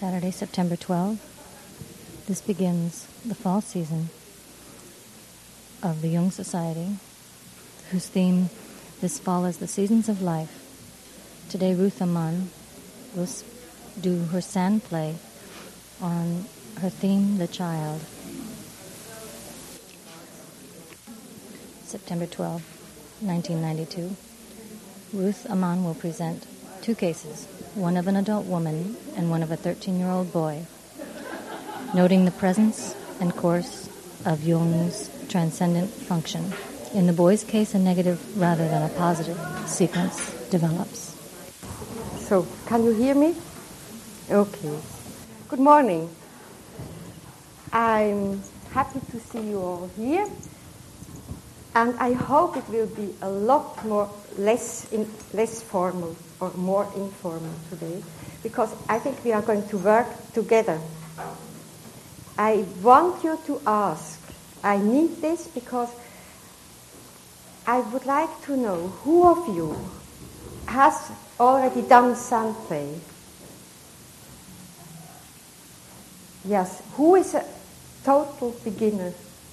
Saturday, September 12. This begins the fall season of the Jung Society, whose theme this fall is the seasons of life. Today, Ruth Aman will do her sand play on her theme, The Child. September 12, 1992. Ruth Aman will present two cases, one of an adult woman and one of a 13-year-old boy, noting the presence and course of Jung's transcendent function. In the boy's case, a negative rather than a positive sequence develops. So, can you hear me? Okay. Good morning. I'm happy to see you all here, and I hope it will be a lot less formal or more informal today, because I think we are going to work together. I want you to ask. I need this because I would like to know who of you has already done sand play. Yes, who is a total beginner?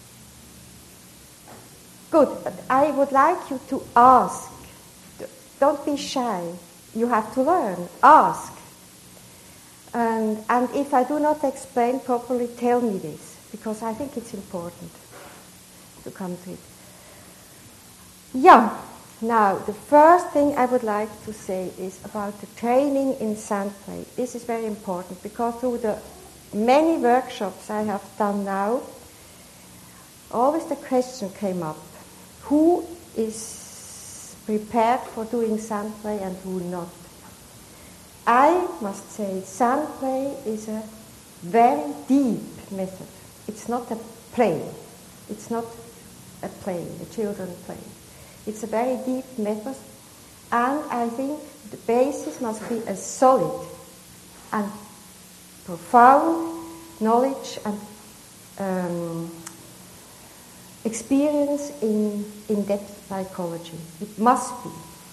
Good, but I would like you to ask. Don't be shy. You have to learn. Ask. And if I do not explain properly, tell me this, because I think it's important to come to it. Yeah, now the first thing I would like to say is about the training in sand play. This is very important, because through the many workshops I have done now, always the question came up, who is prepared for doing sand play and who not? I must say sand play is a very deep method. It's not a play. It's not a play, a children play. It's a very deep method, and I think the basis must be a solid and profound knowledge and experience in in-depth psychology. It must be.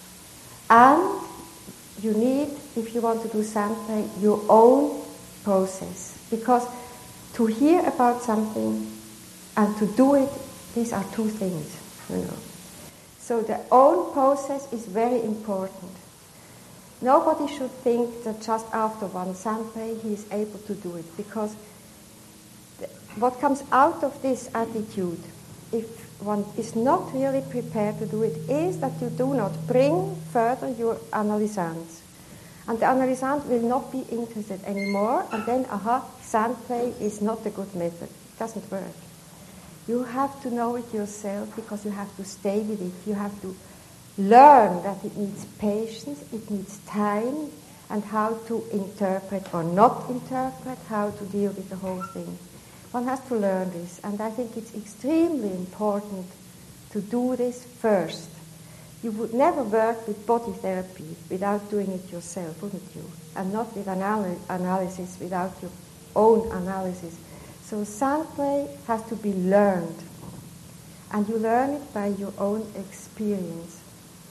And you need, if you want to do sand play, your own process. Because to hear about something and to do it, these are two things, you know. So the own process is very important. Nobody should think that just after one sand play he is able to do it, because what comes out of this attitude, if one is not really prepared to do it, is that you do not bring further your analysans. And the analysand will not be interested anymore, and then, sand play is not a good method. It doesn't work. You have to know it yourself, because you have to stay with it. You have to learn that it needs patience, it needs time, and how to interpret or not interpret, how to deal with the whole thing. One has to learn this, and I think it's extremely important to do this first. You would never work with body therapy without doing it yourself, wouldn't you? And not with analysis without your own analysis. So sand play has to be learned, and you learn it by your own experience.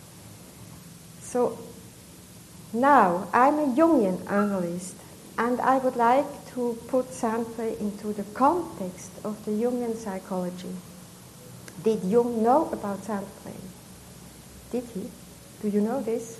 So now I'm a Jungian analyst, and I would like to put sand play into the context of the Jungian psychology. Did Jung know about sand play? Did he? Do you know this?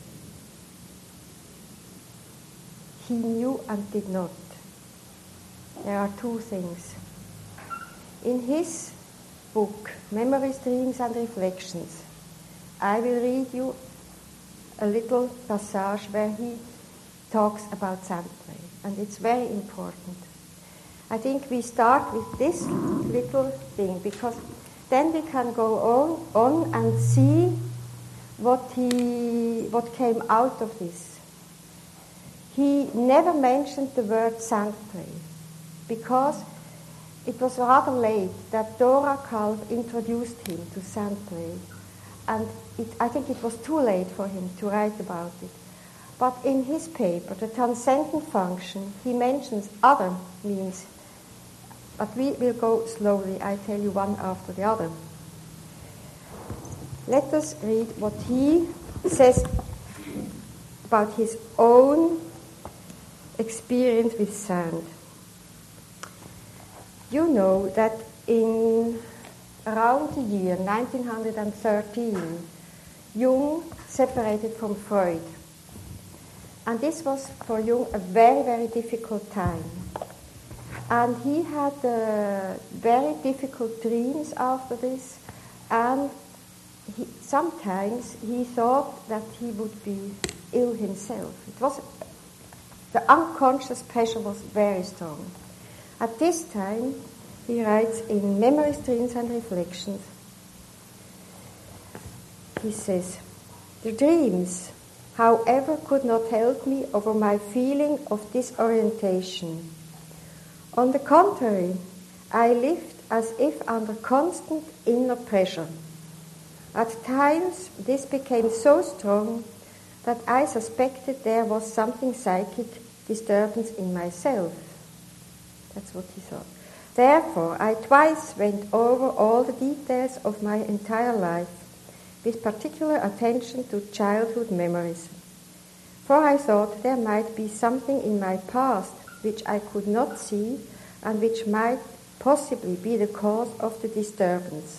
He knew and did not. There are two things. In his book, Memories, Dreams and Reflections, I will read you a little passage where he talks about sand play, and it's very important. I think we start with this little thing, because then we can go on and see what came out of this. He never mentioned the word sand play, because it was rather late that Dora Kalb introduced him to sand play, and I think it was too late for him to write about it. But in his paper, The Transcendent Function, he mentions other means, but we will go slowly. I tell you one after the other. Let us read what he says about his own experience with sand. You know that in around the year 1913, Jung separated from Freud. And this was for Jung a very, very difficult time. And he had very difficult dreams after this, and sometimes he thought that he would be ill himself. The unconscious pressure was very strong. At this time, he writes in Memories, Dreams and Reflections, he says, "The dreams, however, could not help me over my feeling of disorientation. On the contrary, I lived as if under constant inner pressure. At times, this became so strong that I suspected there was something psychic disturbance in myself." That's what he thought. "Therefore, I twice went over all the details of my entire life, with particular attention to childhood memories. For I thought there might be something in my past which I could not see and which might possibly be the cause of the disturbance.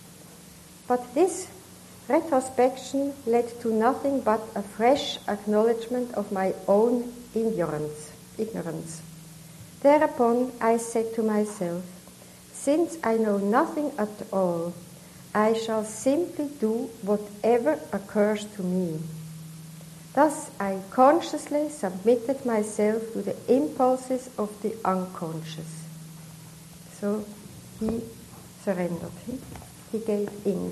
But this retrospection led to nothing but a fresh acknowledgement of my own ignorance. Thereupon I said to myself, since I know nothing at all, I shall simply do whatever occurs to me. Thus I consciously submitted myself to the impulses of the unconscious." So he surrendered. He gave in.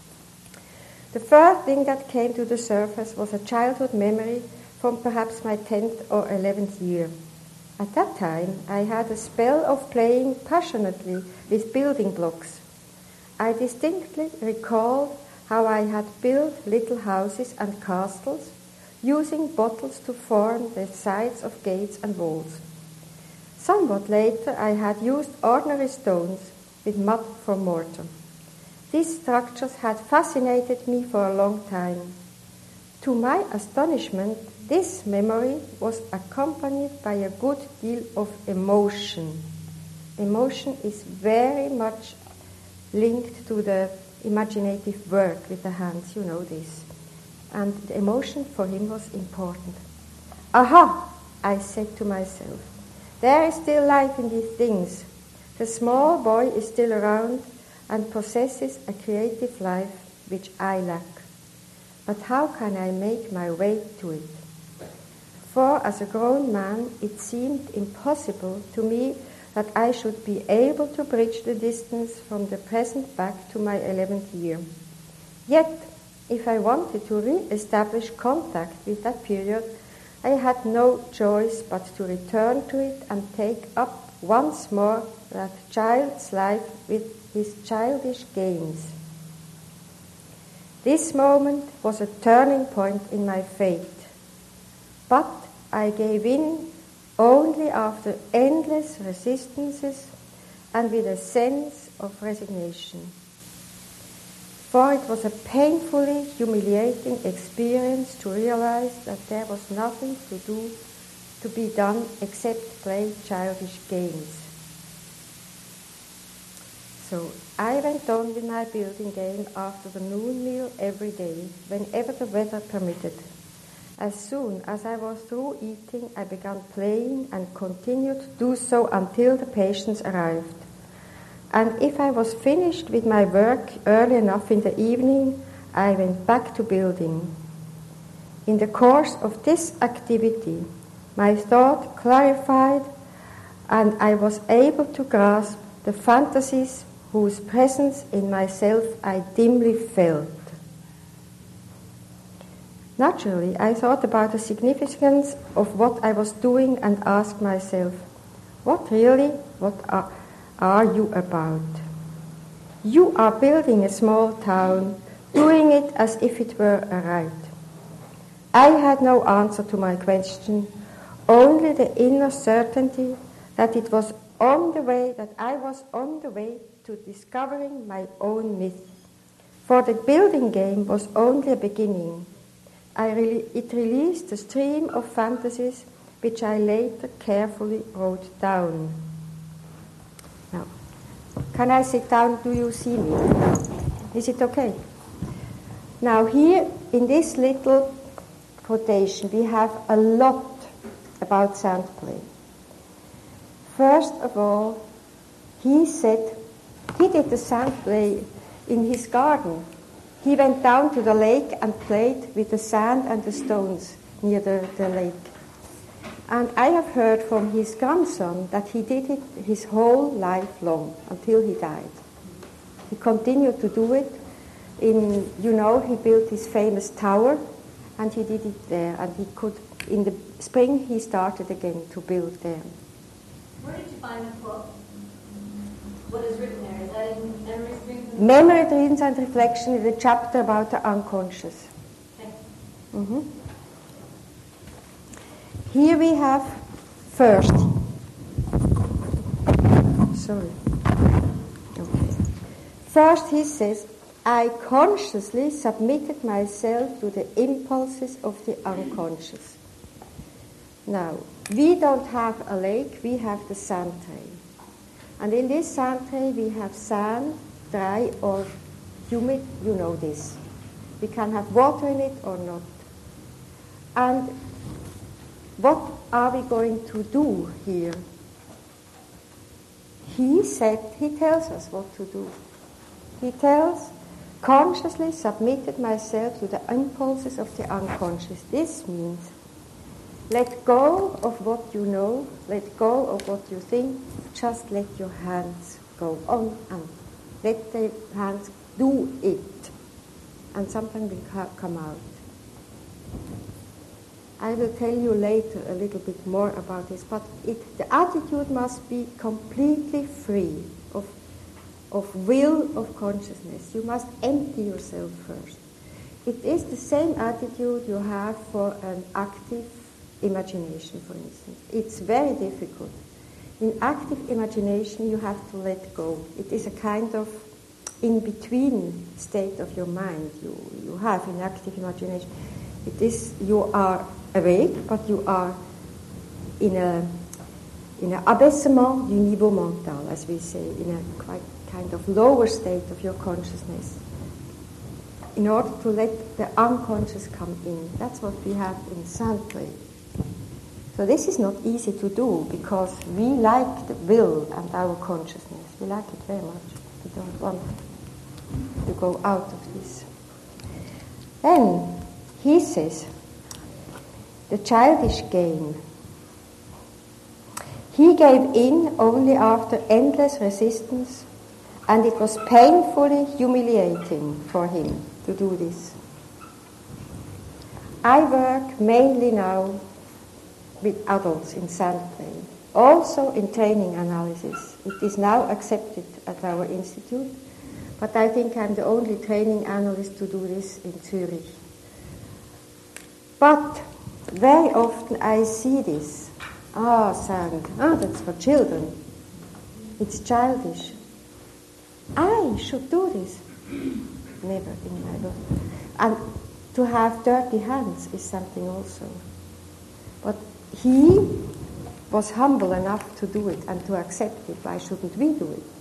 The first thing that came to the surface was a childhood memory from perhaps my 10th or 11th year. At that time, I had a spell of playing passionately with building blocks. I distinctly recalled how I had built little houses and castles, using bottles to form the sides of gates and walls. Somewhat later, I had used ordinary stones with mud for mortar. These structures had fascinated me for a long time. To my astonishment, this memory was accompanied by a good deal of emotion. Emotion is very much linked to the imaginative work with the hands, you know this. And the emotion for him was important. "Aha," I said to myself, "there is still life in these things. The small boy is still around and possesses a creative life which I lack. But how can I make my way to it?" For as a grown man, it seemed impossible to me that I should be able to bridge the distance from the present back to my 11th year. Yet, if I wanted to re-establish contact with that period, I had no choice but to return to it and take up once more that child's life with his childish games. This moment was a turning point in my fate, but I gave in only after endless resistances and with a sense of resignation. For it was a painfully humiliating experience to realize that there was nothing to be done except play childish games. So I went on with my building game after the noon meal every day, whenever the weather permitted. As soon as I was through eating, I began playing and continued to do so until the patients arrived. And if I was finished with my work early enough in the evening, I went back to building. In the course of this activity, my thought clarified and I was able to grasp the fantasies whose presence in myself I dimly felt. Naturally, I thought about the significance of what I was doing and asked myself, what are you about? You are building a small town, doing it as if it were a right. I had no answer to my question, only the inner certainty that I was on the way to discovering my own myth. For the building game was only a beginning. It released a stream of fantasies which I later carefully wrote down. Now, can I sit down? Do you see me? Is it okay? Now here, in this little quotation, we have a lot about sand play. First of all, he said he did the sand play in his garden. He went down to the lake and played with the sand and the stones near the lake. And I have heard from his grandson that he did it his whole life long until he died. He continued to do it. He built his famous tower, and he did it there. And he could, in the spring, he started again to build there. Where did you find the quote? What is written there? Is that in Memory, Dreams, and Memory, Dreams and Reflection is a chapter about the unconscious. Okay. Mm-hmm. Here we have first. Sorry. Okay. First he says, I consciously submitted myself to the impulses of the unconscious. Now, we don't have a lake, we have the sand tray. And in this sand tray we have sand, dry or humid, you know this. We can have water in it or not. And what are we going to do here? He tells us what to do. He tells, consciously submitted myself to the impulses of the unconscious. This means let go of what you know, let go of what you think, just let your hands go on and let the hands do it. And something will come out. I will tell you later a little bit more about this, but the attitude must be completely free of will, of consciousness. You must empty yourself first. It is the same attitude you have for an active imagination, for instance. It's very difficult. In active imagination, you have to let go. It is a kind of in-between state of your mind you have in active imagination. It is, you are awake, but you are in an abaissement du niveau mental, as we say, in a quite kind of lower state of your consciousness, in order to let the unconscious come in. That's what we have in sand play. So this is not easy to do, because we like the will and our consciousness. We like it very much. We don't want to go out of this. Then he says, the childish game. He gave in only after endless resistance, and it was painfully humiliating for him to do this. I work mainly now with adults in sand play, also in training analysis. It is now accepted at our institute, but I think I'm the only training analyst to do this in Zurich. But very often I see this. Sand. That's for children. It's childish. I should do this. Never in my life. And to have dirty hands is something also. But he was humble enough to do it and to accept it. Why shouldn't we do it?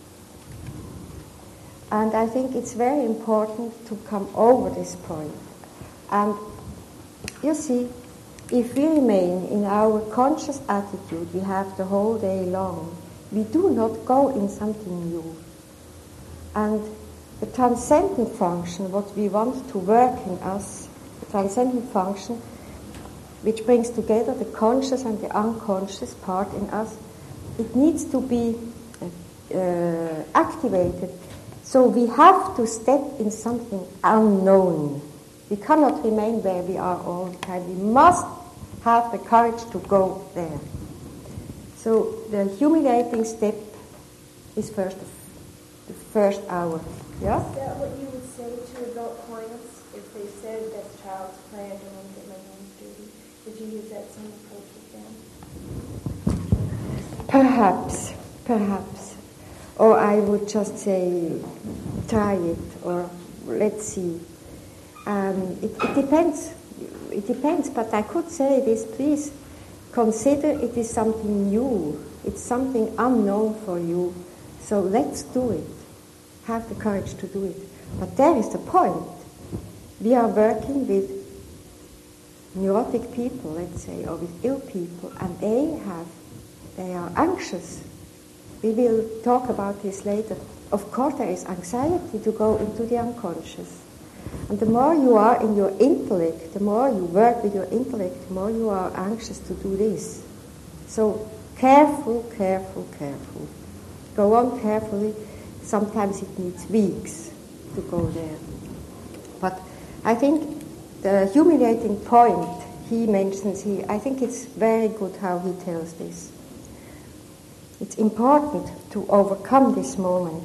And I think it's very important to come over this point. And you see, if we remain in our conscious attitude we have the whole day long, we do not go in something new. And the transcendent function, what we want to work in us, the transcendent function, which brings together the conscious and the unconscious part in us, it needs to be activated. So we have to step in something unknown. We cannot remain where we are all the time. We must have the courage to go there. So the humiliating step is the first hour. Yeah? Is that what you would say to adult clients if they said that's child's play, I don't want to get my hands dirty? Would you use that same approach with them? Perhaps. Or I would just say, try it, or let's see. It depends. It depends, but I could say this, please. consider it is something new. It's something unknown for you. So let's do it. Have the courage to do it. But there is the point. We are working with neurotic people, let's say, or with ill people, and they are anxious. We will talk about this later. Of course, there is anxiety to go into the unconscious. And the more you are in your intellect, the more you work with your intellect, the more you are anxious to do this. So careful, careful, careful. Go on carefully. Sometimes it needs weeks to go there. But I think the humiliating point he mentions here, I think it's very good how he tells this. It's important to overcome this moment.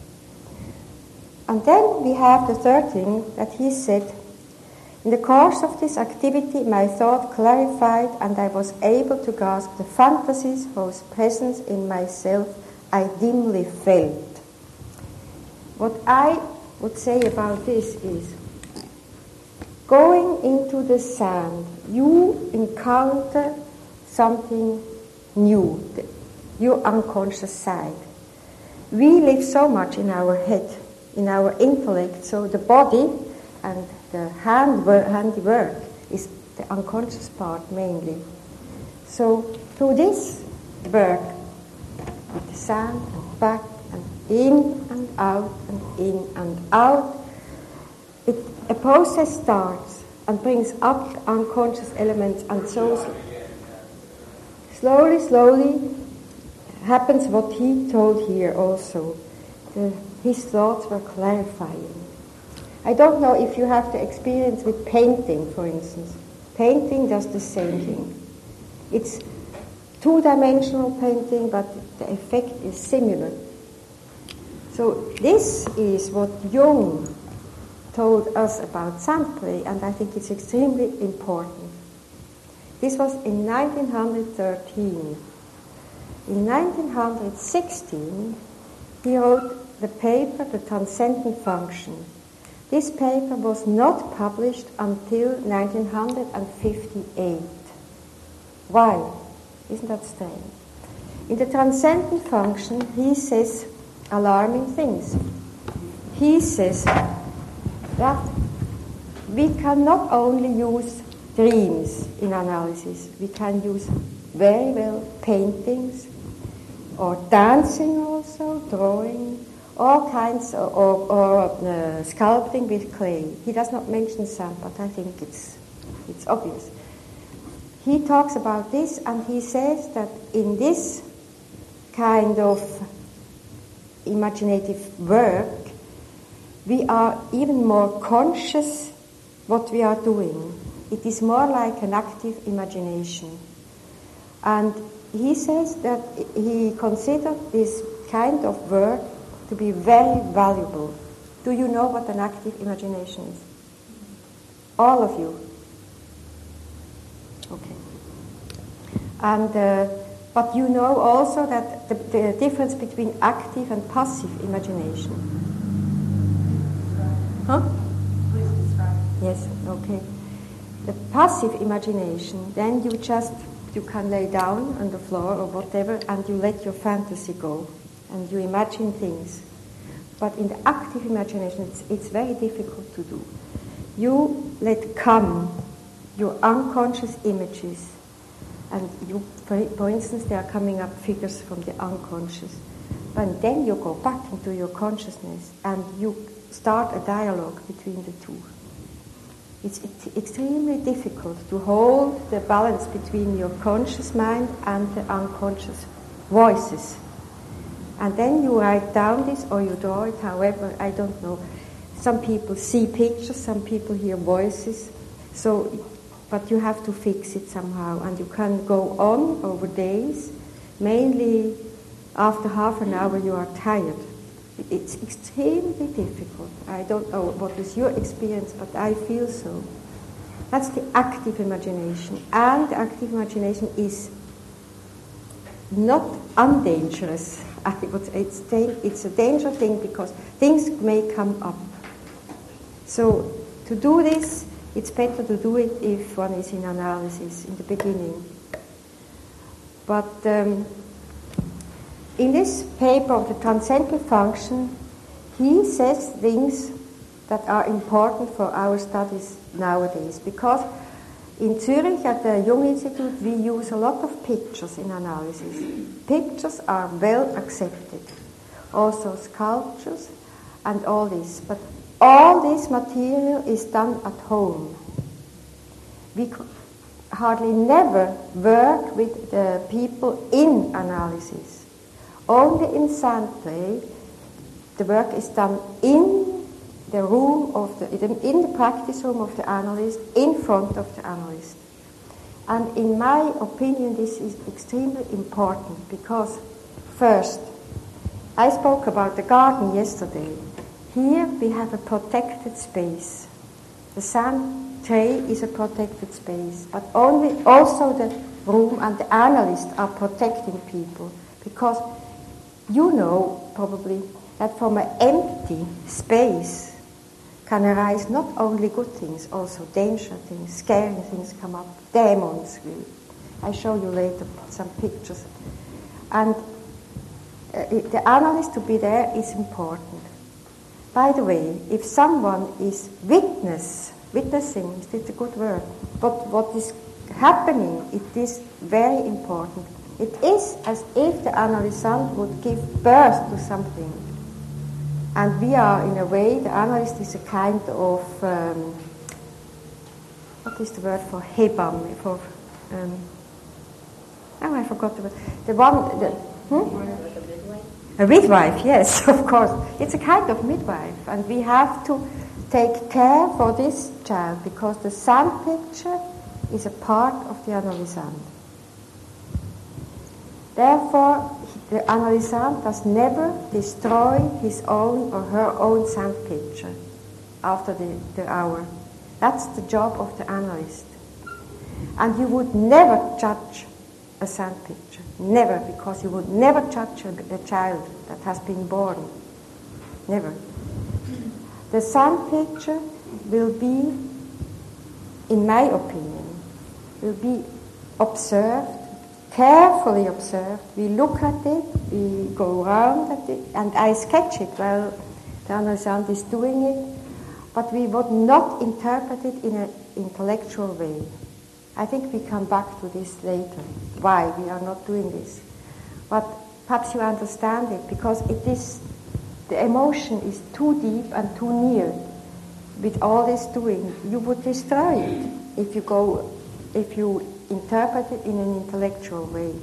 And then we have the third thing that he said, in the course of this activity my thought clarified and I was able to grasp the fantasies whose presence in myself I dimly felt. What I would say about this is, going into the sand, you encounter something new, your unconscious side. We live so much in our head, in our intellect, so the body and the handiwork is the unconscious part mainly. So through this work, with the sand and back and in and out and in and out, a process starts and brings up the unconscious elements, and so slowly happens what he told here also. His thoughts were clarifying. I don't know if you have the experience with painting, for instance. Painting does the same thing. It's two-dimensional painting, but the effect is similar. So this is what Jung told us about sand play, and I think it's extremely important. This was in 1913. In 1916, he wrote the paper, The Transcendent Function. This paper was not published until 1958. Why? Isn't that strange? In The Transcendent Function, he says alarming things. He says that we can not only use dreams in analysis, we can use very well paintings or dancing also, drawing, all kinds, or sculpting with clay. He does not mention sand, but I think it's obvious. He talks about this, and he says that in this kind of imaginative work, we are even more conscious what we are doing. It is more like an active imagination. And he says that he considered this kind of work to be very valuable. Do you know what an active imagination is? All of you? Okay. And but you know also that the difference between active and passive imagination. Huh? Please describe. Yes, okay. The passive imagination, then you can lay down on the floor or whatever, and you let your fantasy go, and you imagine things. But in the active imagination, it's very difficult to do. You let come your unconscious images, and you, for instance, they are coming up figures from the unconscious. But then you go back into your consciousness, and you start a dialogue between the two. It's extremely difficult to hold the balance between your conscious mind and the unconscious voices. And then you write down this or you draw it, however, I don't know. Some people see pictures, some people hear voices. So, but you have to fix it somehow, and you can go on over days. Mainly after half an hour you are tired. It's extremely difficult. I don't know what is your experience, but I feel so. That's the active imagination. And the active imagination is not undangerous. I would say it's a dangerous thing because things may come up. So to do this, it's better to do it if one is in analysis in the beginning. But in this paper of the transcendental function, he says things that are important for our studies nowadays. Because in Zurich at the Jung Institute, we use a lot of pictures in analysis. Pictures are well accepted. Also sculptures and all this. But all this material is done at home. We hardly never work with the people in analysis. Only in Sandplay, the work is done in the room in the practice room of the analyst, in front of the analyst. And in my opinion, this is extremely important because, first, I spoke about the garden yesterday. Here we have a protected space. The sand tray is a protected space, but also the room and the analyst are protecting people, because you know probably that from an empty space can arise not only good things, also danger things, scary things come up, demons. I show you later some pictures. And the analyst to be there is important. By the way, if someone is witnessing, is a good word, but what is happening, it is very important. It is as if the analysand would give birth to something. And we are, in a way, the analyst is a kind of, what is the word for Hebamme? I forgot the word. The one, a midwife, yes, of course. It's a kind of midwife. And we have to take care for this child, because the sand picture is a part of the analysand. Therefore, the analysand does never destroy his own or her own sand picture after the hour. That's the job of the analyst. And you would never judge a sand picture. Never, because you would never judge a child that has been born. Never. The sand picture will be, in my opinion, will be observed, carefully observed. We look at it, we go around at it, and I sketch it while the analysand is doing it, but we would not interpret it in an intellectual way. I think we come back to this later, why we are not doing this. But perhaps you understand it, because it is, the emotion is too deep and too near. With all this doing, you would destroy it if you interpret it in an intellectual way.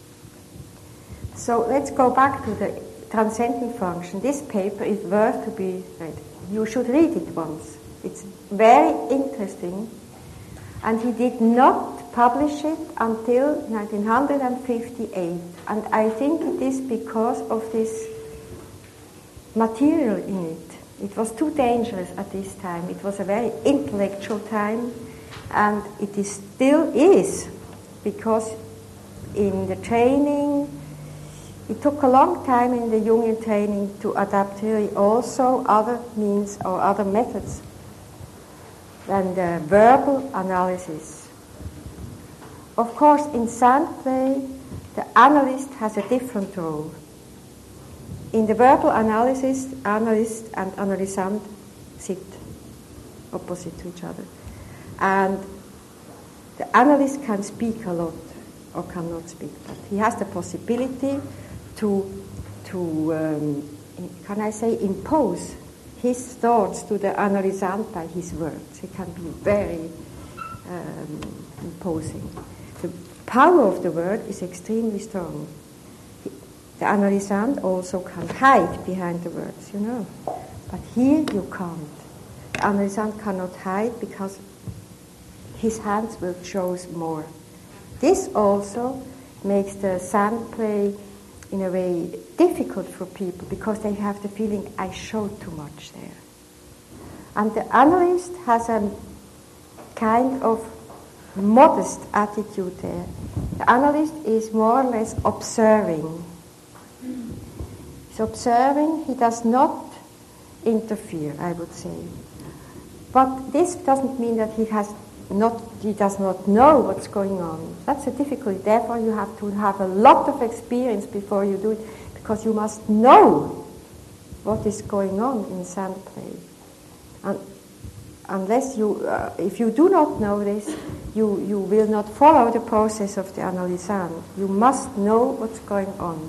So let's go back to the transcendent function. This paper is worth to be read. You should read it once. It's very interesting. And he did not publish it until 1958. And I think it is because of this material in it. It was too dangerous at this time. It was a very intellectual time. And it still is, because in the training, it took a long time in the Jungian training to adapt really also other means or other methods than the verbal analysis. Of course, in Sandplay, the analyst has a different role. In the verbal analysis, analyst and analysand sit opposite to each other. And the analyst can speak a lot or cannot speak, but he has the possibility to can I say, impose his thoughts to the analysand by his words. He can be very imposing. The power of the word is extremely strong. The analysand also can hide behind the words, you know. But here you can't. The analysand cannot hide because his hands will show more. This also makes the Sandplay in a way difficult for people, because they have the feeling, I showed too much there. And the analyst has a kind of modest attitude there. The analyst is more or less observing. He's observing, he does not interfere, I would say. But this doesn't mean that he has he does not know what's going on. That's a difficulty. Therefore, you have to have a lot of experience before you do it, because you must know what is going on in sand play. And unless if you do not know this, you will not follow the process of the analysand. You must know what's going on.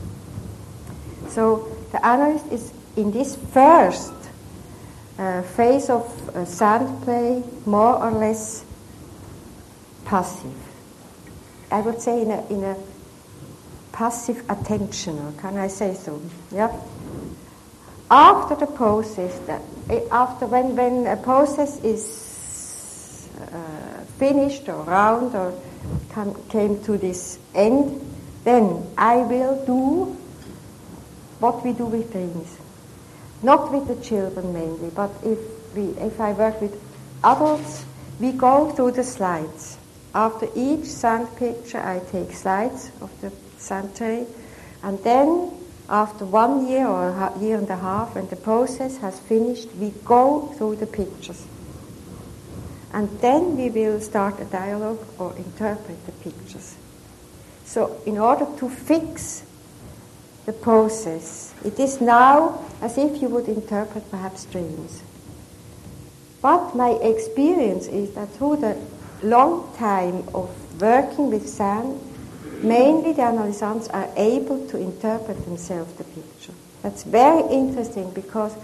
So the analyst is in this first phase of sand play more or less passive. I would say in a passive attention, or can I say so? Yeah. After the process, when a process is finished or round or came to this end, then I will do what we do with dreams. Not with the children mainly, but if I work with adults, we go through the slides. After each sand picture, I take slides of the sand tray, and then after 1 year or a year and a half, when the process has finished, we go through the pictures. And then we will start a dialogue or interpret the pictures. So in order to fix the process, it is now as if you would interpret perhaps dreams. But my experience is that through the long time of working with sand, mainly the analysands are able to interpret themselves the picture. That's very interesting, because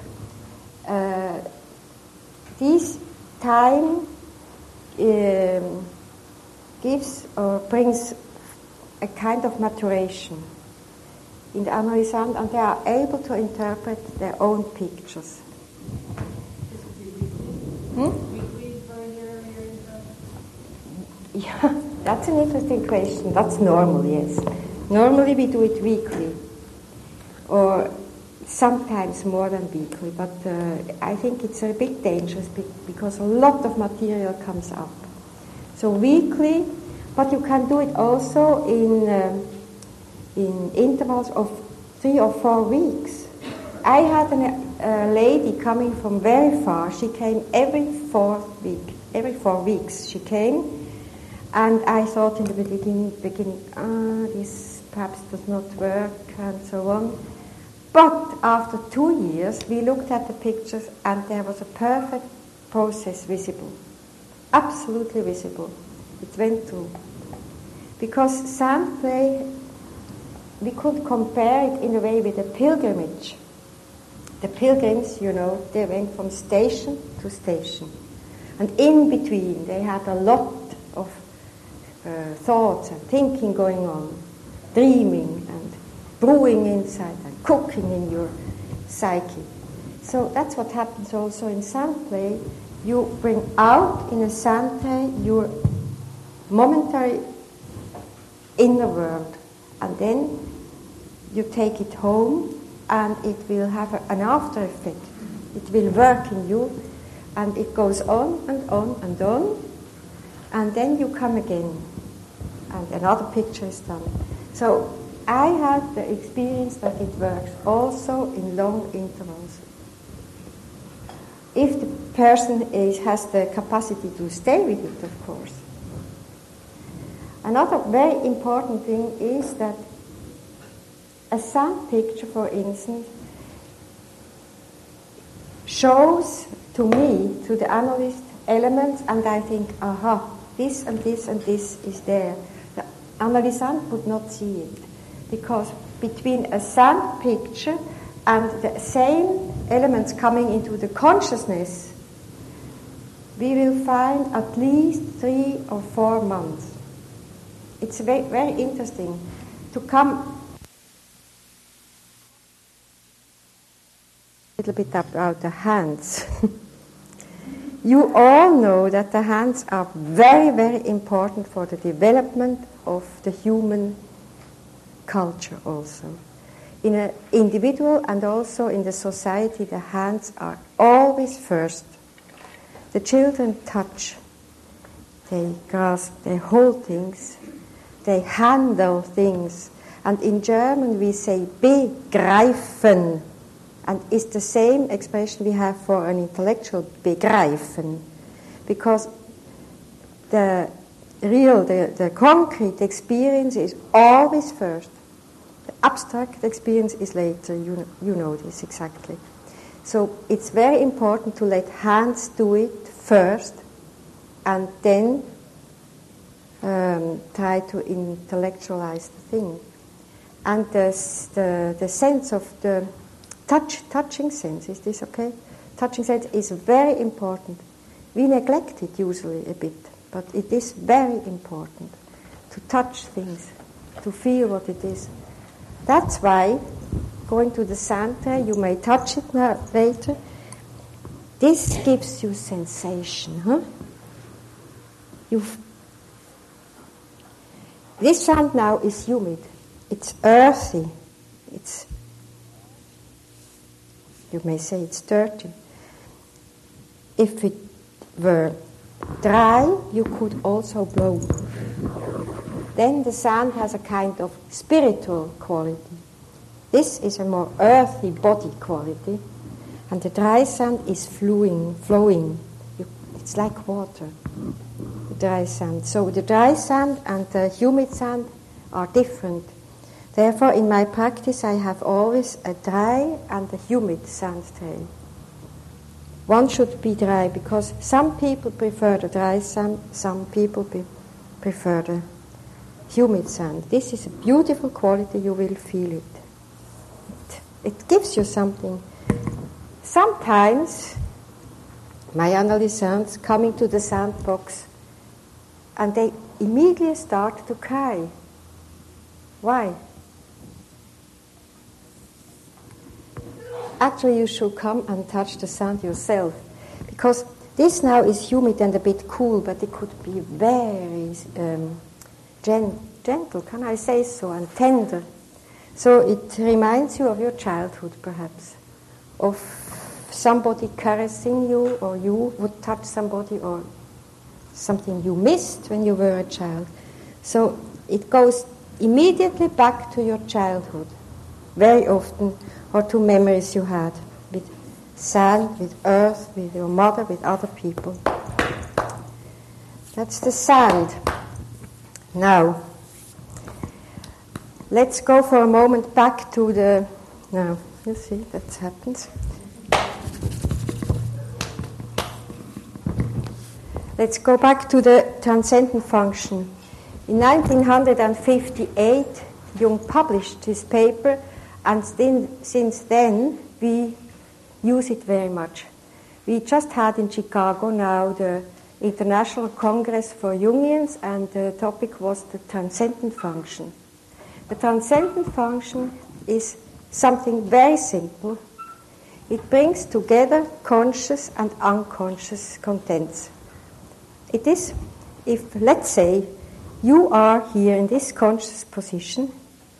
this time gives or brings a kind of maturation in the analysand, and they are able to interpret their own pictures. Yeah, that's an interesting question. That's normal, yes. Normally we do it weekly, or sometimes more than weekly, but I think it's a bit dangerous because a lot of material comes up. So weekly, but you can do it also in intervals of 3 or 4 weeks. I had a lady coming from very far. She came every 4 weeks she came. And I thought in the beginning, this perhaps does not work, and so on. But after 2 years, we looked at the pictures, and there was a perfect process visible. Absolutely visible. It went through. Because sand play, we could compare it in a way with a pilgrimage. The pilgrims, they went from station to station. And in between, they had a lot of thoughts and thinking going on, dreaming and brewing inside and cooking in your psyche. So that's what happens also in sand play. You bring out in a sand play your momentary inner world, and then you take it home, and it will have an after effect. It will work in you, and it goes on and on and on, and then you come again, and another picture is done. So I had the experience that it works also in long intervals. If the person has the capacity to stay with it, of course. Another very important thing is that a sand picture, for instance, shows to me, to the analyst, elements, and I think, aha, this and this and this is there. The analysand would not see it, because between a sand picture and the same elements coming into the consciousness, we will find at least 3 or 4 months. It's very, very interesting to come a little bit about the hands. You all know that the hands are very, very important for the development of the human culture also. In an individual and also in the society, the hands are always first. The children touch, they grasp, they hold things, they handle things. And in German we say begreifen. And it's the same expression we have for an intellectual, begreifen. Because the real, the concrete experience is always first. The abstract experience is later. You know this exactly. So it's very important to let hands do it first, and then try to intellectualize the thing. And the sense of the touching sense, is this okay? Touching sense is very important. We neglect it usually a bit, but it is very important to touch things, to feel what it is. That's why going to the sand tray, you may touch it now, later. This gives you sensation, huh? This sand now is humid. It's earthy. You may say it's dirty. If it were dry, you could also blow. Then the sand has a kind of spiritual quality. This is a more earthy body quality, and the dry sand is flowing. It's like water, the dry sand. So the dry sand and the humid sand are different. Therefore, in my practice, I have always a dry and a humid sand tray. One should be dry, because some people prefer the dry sand, some people prefer the humid sand. This is a beautiful quality, you will feel it. It gives you something. Sometimes my adolescents coming to the sandbox and they immediately start to cry. Why? Actually, you should come and touch the sand yourself, because this now is humid and a bit cool, but it could be very gentle, can I say so, and tender. So it reminds you of your childhood, perhaps, of somebody caressing you, or you would touch somebody, or something you missed when you were a child. So it goes immediately back to your childhood, very often, or to memories you had with sand, with earth, with your mother, with other people. That's the sand. Now, let's go for a moment back to the... Now, you see, that happens. Let's go back to the transcendent function. In 1958, Jung published his paper, and since then we use it very much. We just had in Chicago now the International Congress for Jungians, and the topic was the transcendent function. The transcendent function is something very simple. It brings together conscious and unconscious contents. It is, if, let's say, you are here in this conscious position,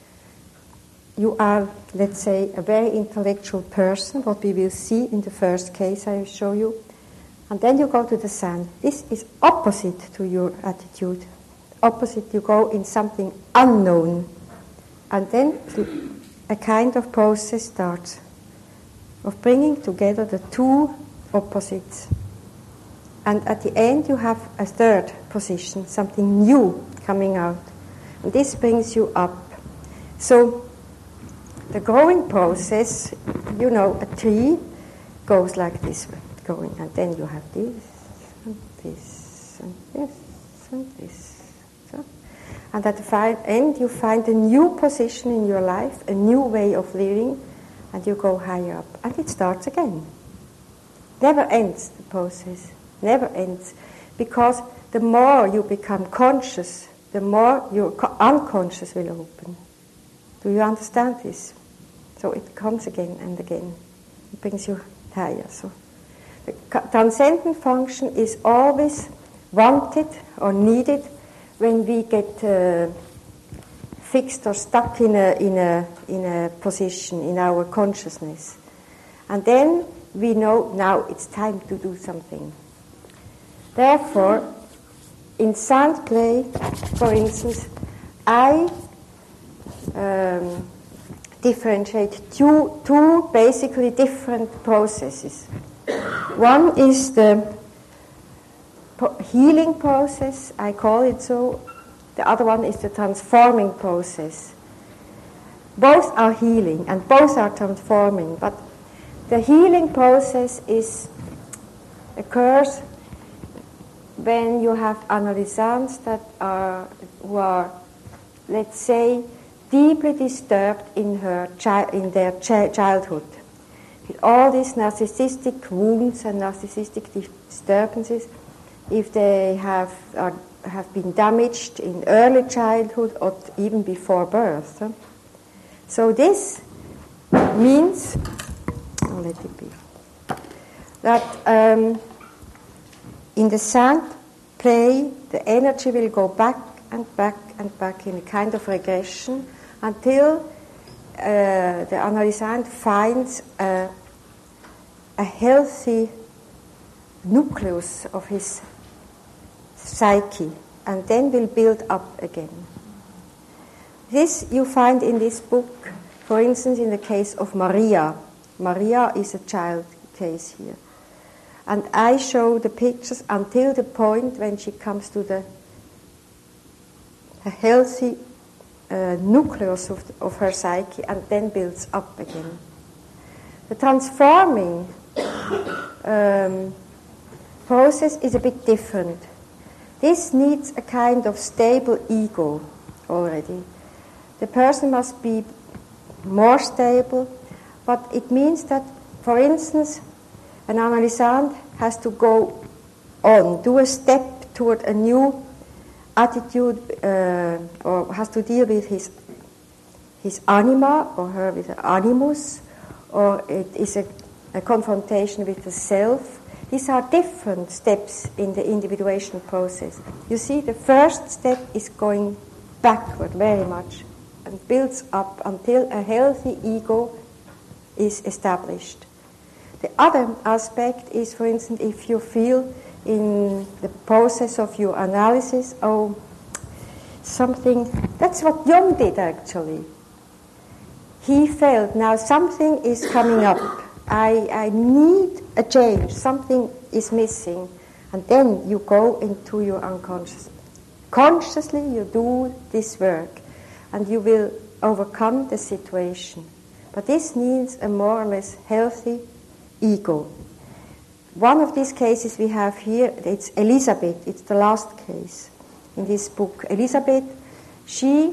you are, let's say, a very intellectual person, what we will see in the first case I will show you, and then you go to the sand. This is opposite to your attitude. Opposite, you go in something unknown. And then a kind of process starts of bringing together the two opposites. And at the end you have a third position, something new coming out. And this brings you up. So the growing process, you know, a tree goes like this, going, and then you have this, and this, and this, and this. So, and at the end you find a new position in your life, a new way of living, and you go higher up. And it starts again. Never ends, the process. Never ends. Because the more you become conscious, the more your unconscious will open. Do you understand this? So it comes again and again. It brings you higher. So the transcendent function is always wanted or needed when we get fixed or stuck in a position in our consciousness. And then we know now it's time to do something. Therefore, in sand play, for instance, I differentiate two basically different processes. One is the healing process, I call it so. The other one is the transforming process. Both are healing and both are transforming, but the healing process occurs when you have analysants who are, let's say, deeply disturbed in their childhood. With all these narcissistic wounds and narcissistic disturbances, if they have been damaged in early childhood or even before birth. So this means, let it be, that in the sand play, the energy will go back and back and back in a kind of regression until the analysant finds a healthy nucleus of his psyche and then will build up again. This you find in this book, for instance, in the case of Maria. Maria is a child case here. And I show the pictures until the point when she comes to a healthy nucleus of her psyche and then builds up again. The transforming process is a bit different. This needs a kind of stable ego already. The person must be more stable, but it means that, for instance, an analysant has to go on, do a step toward a new attitude, or has to deal with his anima, or her with the animus, or it is a confrontation with the self. These are different steps in the individuation process. You see, the first step is going backward very much and builds up until a healthy ego is established. The other aspect is, for instance, if you feel in the process of your analysis, something, that's what Jung did actually. He felt, now something is coming up. I need a change, something is missing. And then you go into your unconscious. Consciously you do this work and you will overcome the situation. But this needs a more or less healthy ego. One of these cases we have here, it's Elizabeth, it's the last case in this book. Elizabeth, she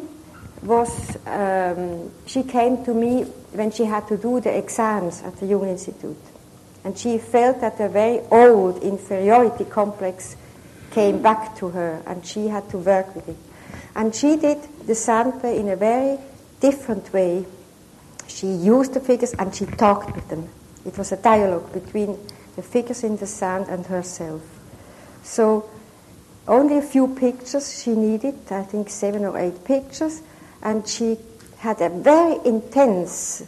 came to me when she had to do the exams at the Jung Institute. And she felt that a very old inferiority complex came back to her and she had to work with it. And she did the sand play in a very different way. She used the figures and she talked with them. It was a dialogue between the figures in the sand and herself. So only a few pictures she needed, I think 7 or 8 pictures, and she had a very intense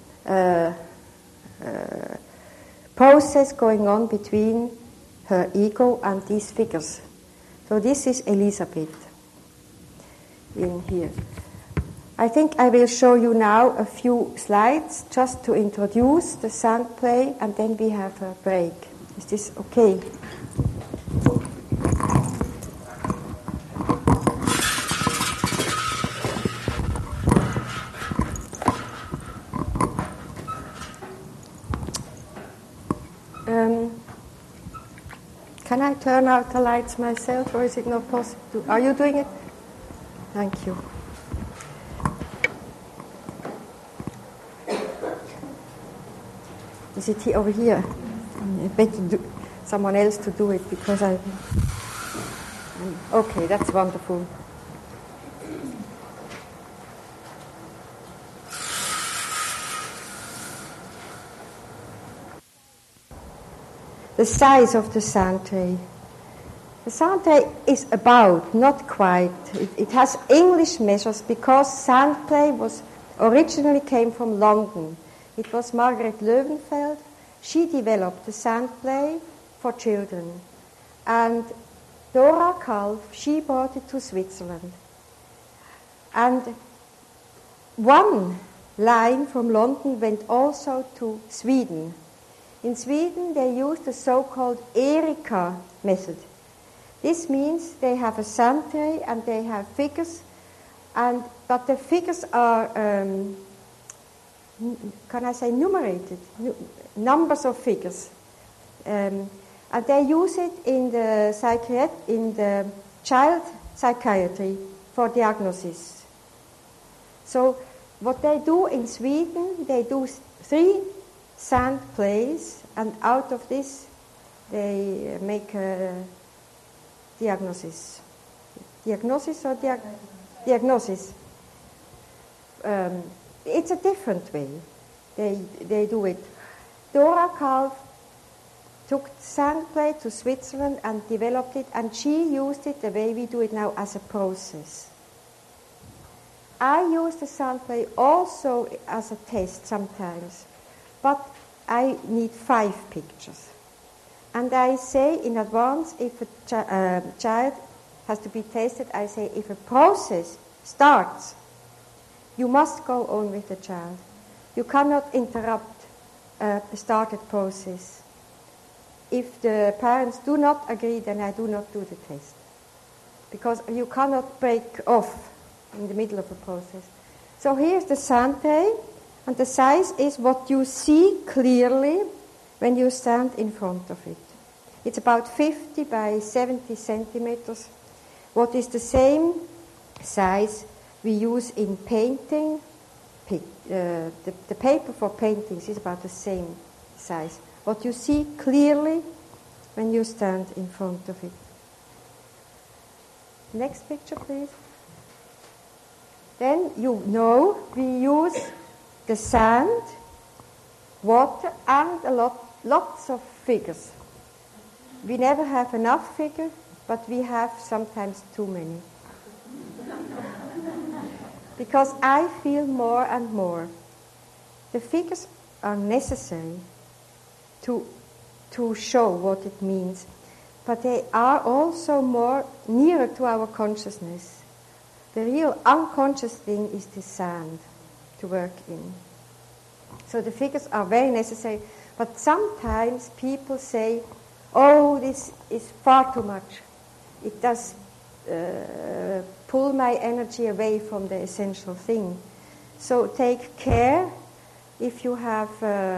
process going on between her ego and these figures. So this is Elizabeth in here. I think I will show you now a few slides just to introduce the sand play, and then we have a break. Is this okay? Can I turn out the lights myself, or is it not possible? Are you doing it? Thank you. Is it over here? I better someone else to do it because okay, that's wonderful. The size of the sand tray. The sand tray is about, not quite. It has English measures because sand play originally came from London. It was Margaret Löwenfeld. She developed the sand play for children. And Dora Kalf, she brought it to Switzerland. And one line from London went also to Sweden. In Sweden, they used the so-called Erika method. This means they have a sand tray and they have figures, but the figures are, can I say, numerated, numbers of figures. And they use it in the child psychiatry for diagnosis. So what they do in Sweden, they do 3 sand plays, and out of this they make a diagnosis. Diagnosis or diagnosis. It's a different way. They do it. Dora Kalf took sand play to Switzerland and developed it, and she used it the way we do it now as a process. I use the sand play also as a test sometimes, but I need 5 pictures. And I say in advance, if a child has to be tested, I say if a process starts, you must go on with the child. You cannot interrupt a started process. If the parents do not agree, then I do not do the test. Because you cannot break off in the middle of a process. So here's the sand tray, and the size is what you see clearly when you stand in front of it. It's about 50 by 70 centimeters. What is the same size we use in painting? The paper for paintings is about the same size. What you see clearly when you stand in front of it. Next picture, please. Then you know we use the sand, water, and lots of figures. We never have enough figures, but we have sometimes too many. Because I feel more and more the figures are necessary to show what it means, but they are also more nearer to our consciousness. The real unconscious thing is the sand to work in. So the figures are very necessary, but sometimes people say, oh, this is far too much. It does pull my energy away from the essential thing. So take care if you have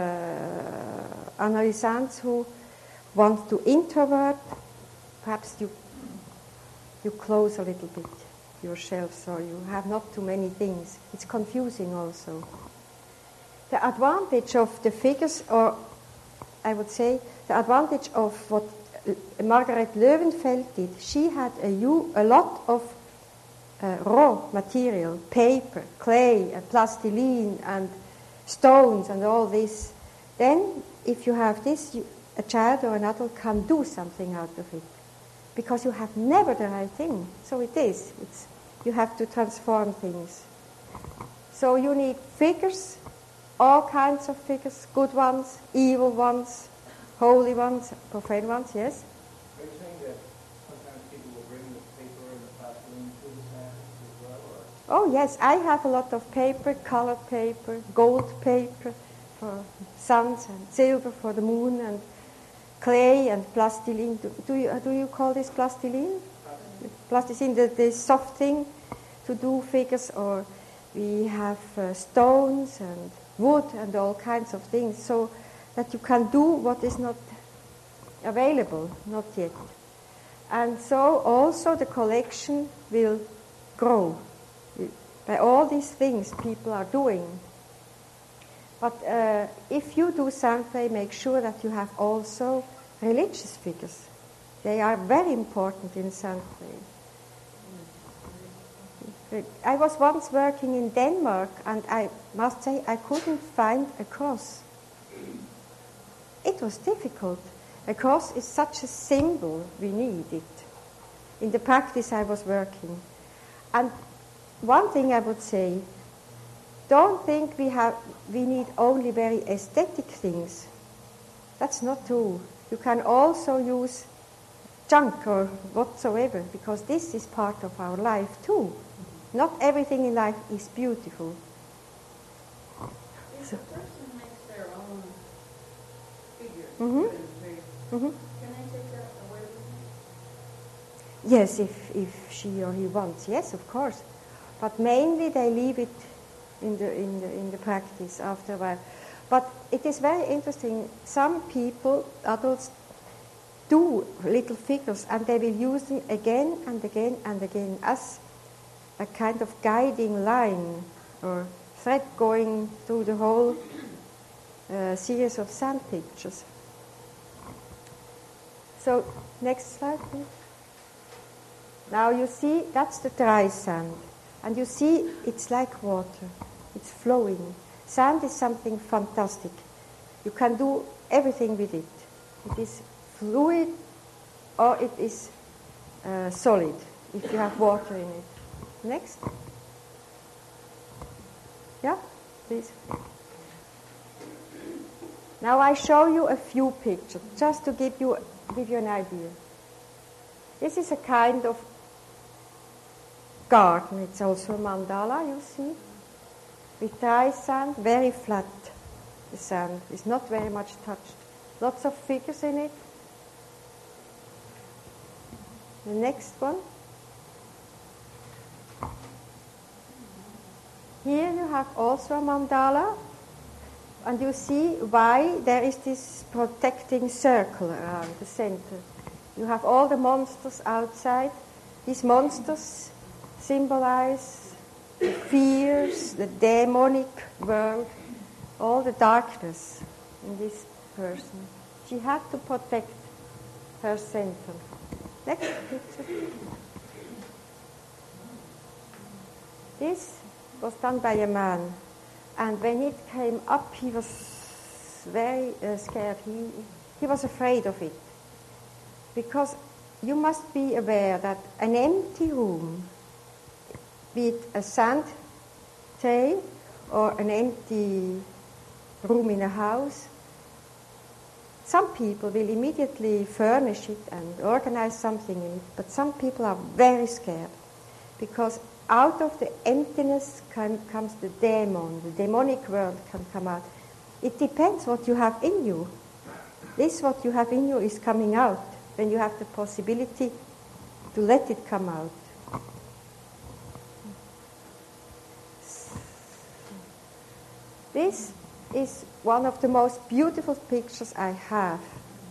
analysants who want to introvert, perhaps you close a little bit your shelves, or you have not too many things. It's confusing also. The advantage of the figures, or I would say the advantage of what Margaret Löwenfeld did, she had a lot of raw material, paper, clay, plastilene, and stones, and all this. Then, if you have this, a child or an adult can do something out of it, because you have never the right thing. So it is. You have to transform things. So you need figures, all kinds of figures, good ones, evil ones, holy ones, profane ones, yes? Are you saying that sometimes people will bring the paper and the plastilene to the sand as well? Or? Oh, yes, I have a lot of paper, colored paper, gold paper for suns, and silver for the moon, and clay and plastilene. Do you call this plastilene? Plasticine, the soft thing to do figures, or we have stones and wood and all kinds of things, so that you can do what is not available, not yet. And so also the collection will grow by all these things people are doing. But if you do sand play, make sure that you have also religious figures. They are very important in sand play. I was once working in Denmark, and I must say I couldn't find a cross. It was difficult. A cross is such a symbol, we need it. In the practice I was working. And one thing I would say, don't think we need only very aesthetic things. That's not true. You can also use junk or whatsoever, because this is part of our life too. Not everything in life is beautiful. If a person makes their own figure, Mm-hmm. can they take that away with Yes, if she or he wants, yes, of course. But mainly they leave it in the practice after a while. But it is very interesting. Some people, adults, do little figures and they will use them again and again and again as a kind of guiding line or thread going through the whole series of sand pictures. So, next slide, please. Now you see, that's the dry sand. And you see, it's like water. It's flowing. Sand is something fantastic. You can do everything with it. It is fluid or it is solid if you have water in it. Next. Yeah, please. Now I show you a few pictures just to give you an idea. This is a kind of garden. It's also a mandala, you see, with dry sand, very flat. The sand is not very much touched. Lots of figures in it. The next one. Here you have also a mandala, and you see why there is this protecting circle around the center. You have all the monsters outside. These monsters symbolize the fears, the demonic world, all the darkness in this person. She had to protect her center. Next picture. This was done by a man, and when it came up, he was very scared. He was afraid of it, because you must be aware that an empty room, be it a sand tray or an empty room in a house, some people will immediately furnish it and organize something in it, but some people are very scared, because out of the emptiness comes the demon, the demonic world can come out. It depends what you have in you. This, what you have in you, is coming out when you have the possibility to let it come out. This is one of the most beautiful pictures I have.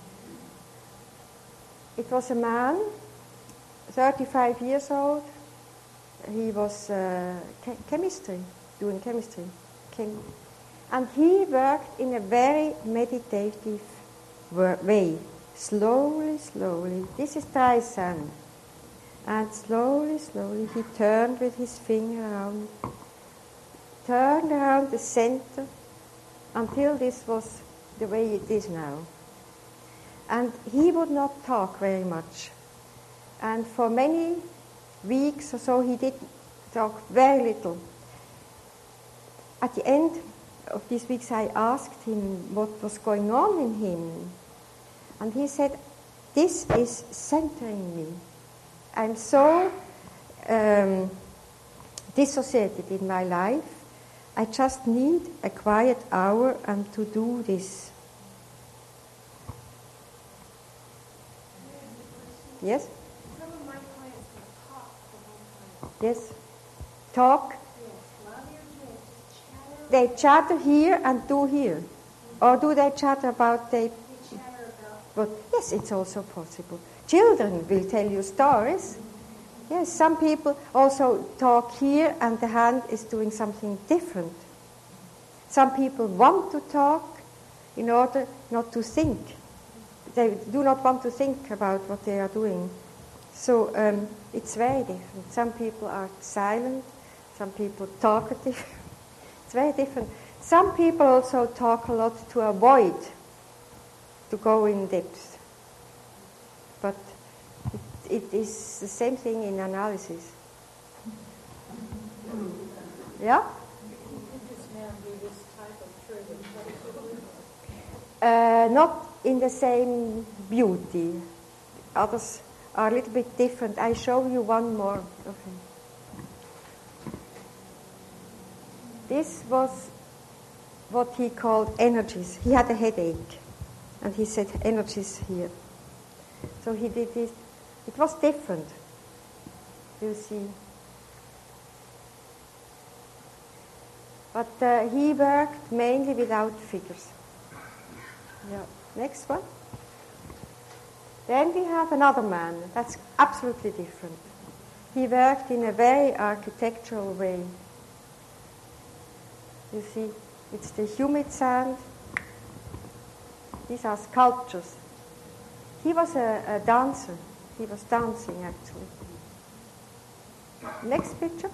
It was a man, 35 years old. He was doing chemistry. And he worked in a very meditative way. Slowly, slowly. This is dry sand. And slowly, slowly, he turned with his finger around. Turned around the center until this was the way it is now. And he would not talk very much. And for many weeks or so, he did talk very little. At the end of these weeks, I asked him what was going on in him. And he said, "This is centering me. I'm so dissociated in my life. I just need a quiet hour and to do this." Yes? Some of my clients will talk for a long time. Yes. Talk. Yes, while they're doing it, just chatter. They chatter here and do here. Or do they chatter about They chatter about. But yes, it's also possible. Children will tell you stories. Yes, some people also talk here and the hand is doing something different. Some people want to talk in order not to think. They do not want to think about what they are doing. So it's very different. Some people are silent, some people talkative. It's very different. Some people also talk a lot to avoid to go in depth. But it is the same thing in analysis. Yeah? Could this man be this type of trigger? Not in the same beauty. Others are a little bit different. I show you one more of him. This was what he called energies. He had a headache, and he said energies here. So he did this, It was different, you see. But he worked mainly without figures. Yeah. Next one. Then we have another man. That's absolutely different. He worked in a very architectural way. You see, it's the humid sand. These are sculptures. He was a dancer. He was dancing, actually. Next picture.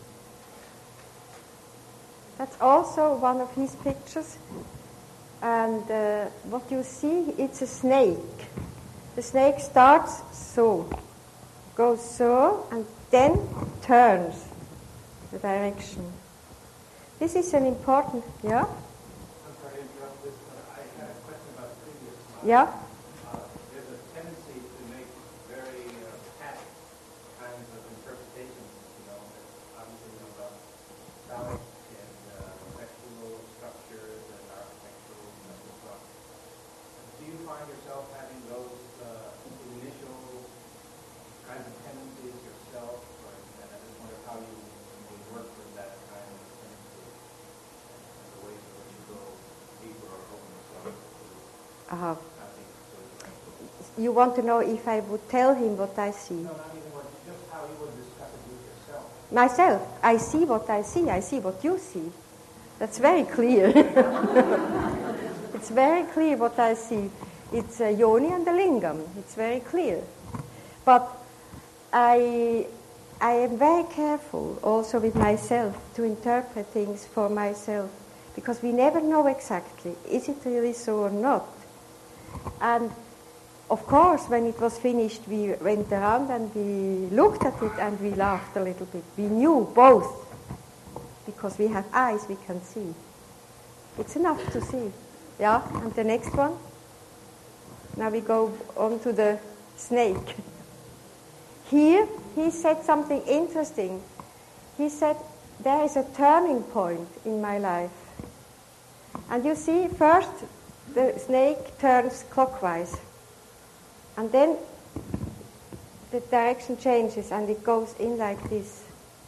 That's also one of his pictures. And what you see, it's a snake. The snake starts so, goes so, and then turns the direction. This is an important, yeah? I'm sorry to interrupt this, but I had a question about the previous slide. Yeah? There's a tendency to make very pat kinds of interpretations, obviously about phallic and sexual structures and architectural stuff. Do you find yourself having those initial kinds of tendencies yourself? And I just wonder how you work with that kind of tendency and the ways in which you go deeper or open yourself to having You want to know if I would tell him what I see? No, not even just how you would discuss it with yourself. Myself, I see what I see what you see. That's very clear. It's very clear what I see. It's Yoni and the Lingam. It's very clear. But I am very careful also with myself to interpret things for myself, because we never know exactly, is it really so or not? And of course, when it was finished, we went around and we looked at it and we laughed a little bit. We knew both, because we have eyes, we can see. It's enough to see. Yeah, and the next one. Now we go on to the snake. Here, he said something interesting. He said, there is a turning point in my life. And you see, first, the snake turns clockwise. And then the direction changes and it goes in like this.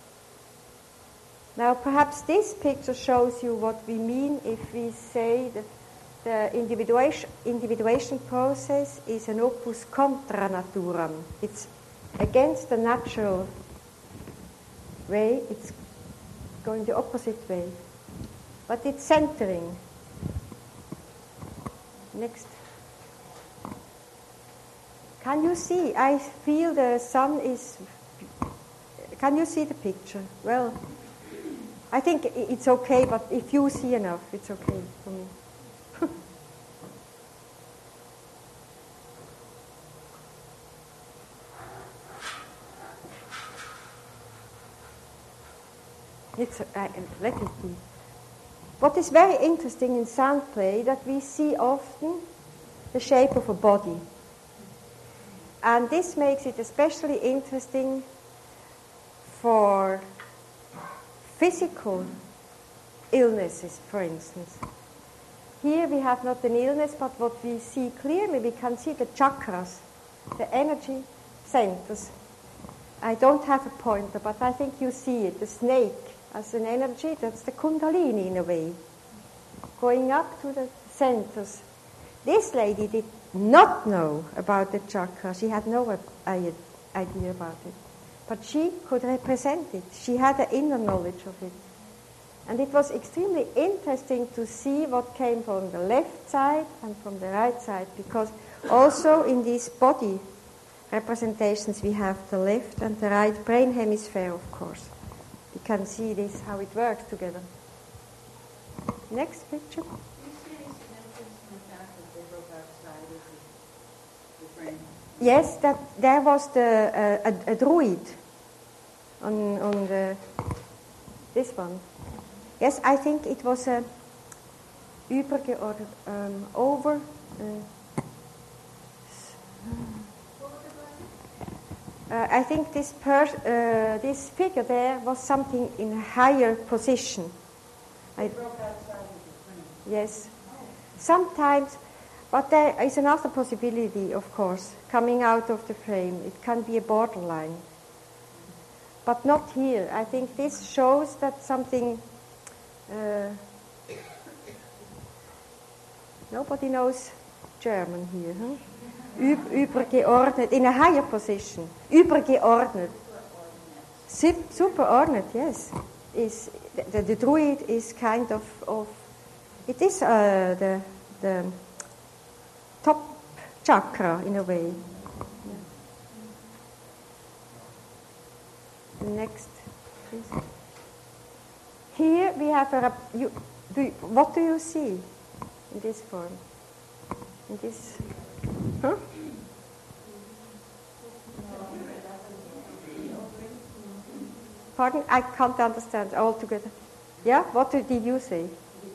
Now, perhaps this picture shows you what we mean if we say that the individuation process is an opus contra naturam. It's against the natural way, it's going the opposite way. But it's centering. Next. Can you see? I feel the sun is... Can you see the picture? Well, I think it's okay, but if you see enough, it's okay for me. Let it be. What is very interesting in sand play, that we see often the shape of a body. And this makes it especially interesting for physical illnesses, for instance. Here we have not an illness, but what we see clearly, we can see the chakras, the energy centers. I don't have a pointer, but I think you see it, the snake as an energy, that's the kundalini in a way, going up to the centers. This lady did not know about the chakra. She had no idea about it. But she could represent it. She had an inner knowledge of it. And it was extremely interesting to see what came from the left side and from the right side, because also in these body representations we have the left and the right brain hemisphere, of course. You can see this, how it works together. Next picture. Do you see any significance in the fact that they broke outside of the brain? Yes, that there was a druid on the this one. Yes, I think it was a over. I think this figure there was something in a higher position. They broke outside of the brain. Yes. Sometimes But there is another possibility, of course, coming out of the frame. It can be a borderline. But not here. I think this shows that something... nobody knows German here. Huh? Übergeordnet, in a higher position. Übergeordnet. Superordnet, yes. The druid is kind of it is the top chakra in a way. The next, please. Here we have what do you see in this form? In this, huh? Pardon? I can't understand altogether. Yeah? What did you say?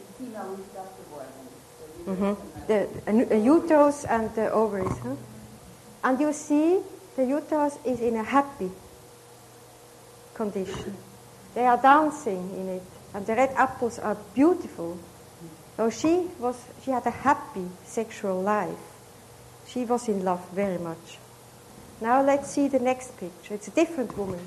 Mm-hmm. The uterus and the ovaries. Huh? And you see the uterus is in a happy condition. They are dancing in it. And the red apples are beautiful. So she had a happy sexual life. She was in love very much. Now let's see the next picture. It's a different woman.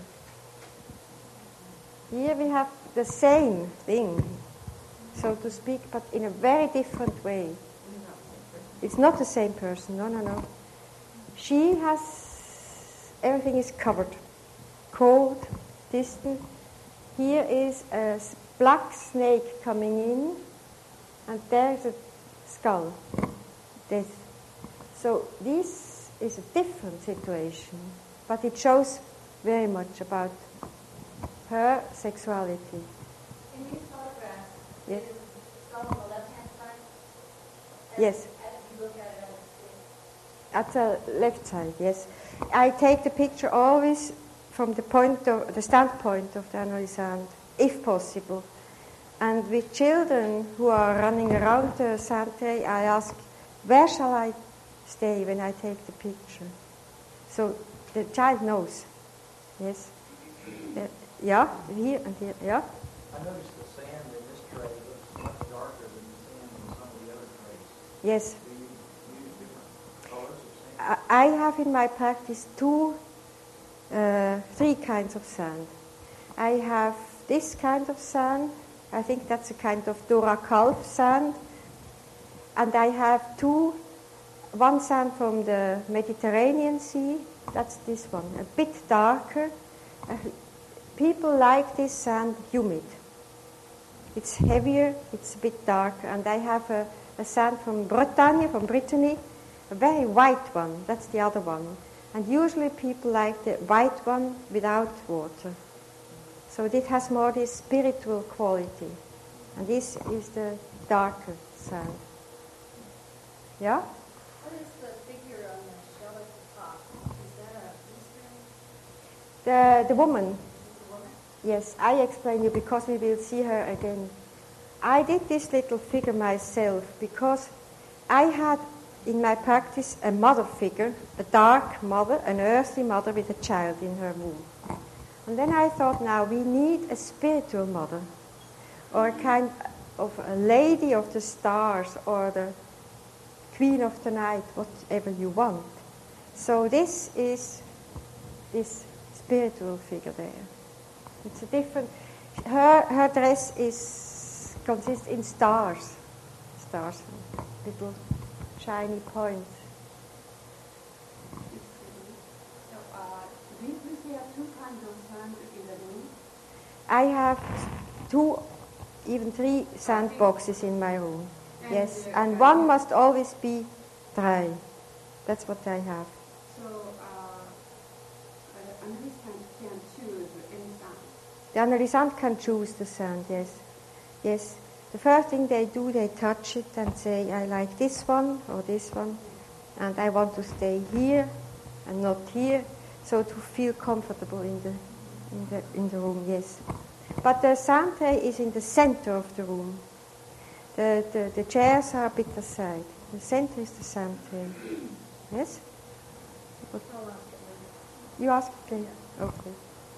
Here we have the same thing, so to speak, but in a very different way. It's not the same person, no. She has, everything is covered. Cold, distant. Here is a black snake coming in, and there's a skull. Death. So this is a different situation, but it shows very much about her sexuality. In these photographs, yes. Is the skull on the left-hand side? Yes. As you look at it, At the left side, yes. I take the picture always from the standpoint of the analysand, if possible. And with children who are running around the Santé, I ask, where shall I stay when I take the picture? So the child knows. Yes. Yeah, here and here, yeah. I noticed the sand in this tray looks much darker than the sand in some of the other trays. Yes. Do you use different colors of sand? I have in my practice three kinds of sand. I have this kind of sand. I think that's a kind of Dora Kalf sand. And I have one sand from the Mediterranean Sea. That's this one, a bit darker. People like this sand humid. It's heavier, it's a bit darker. And I have a sand from Bretagne, from Brittany, a very white one. That's the other one. And usually people like the white one without water. So this has more this spiritual quality. And this is the darker sand. Yeah? what is the figure on the shell at the top? Is that a Eastern? The woman. The woman? Yes, I explain you because we will see her again. I did this little figure myself because I had in my practice a mother figure, a dark mother, an earthly mother with a child in her womb. And then I thought, now we need a spiritual mother, or a kind of a lady of the stars, or the queen of the night, whatever you want. So this is this spiritual figure there. It's a different. Her dress consists in stars, little shiny points. So, do you have two kinds of sand in the room? I have 2, even 3 sand boxes in my room. And Yes, and one must always be dry. That's what I have. So, an analysand can choose any sand. The analysand can choose the sand, yes. Yes. The first thing they do, they touch it and say, I like this one or this one, and I want to stay here and not here, so to feel comfortable in the room, yes. But the sand tray is in the center of the room. The chairs are a bit aside. The center is the sand tray. Yes? You ask, please. Okay.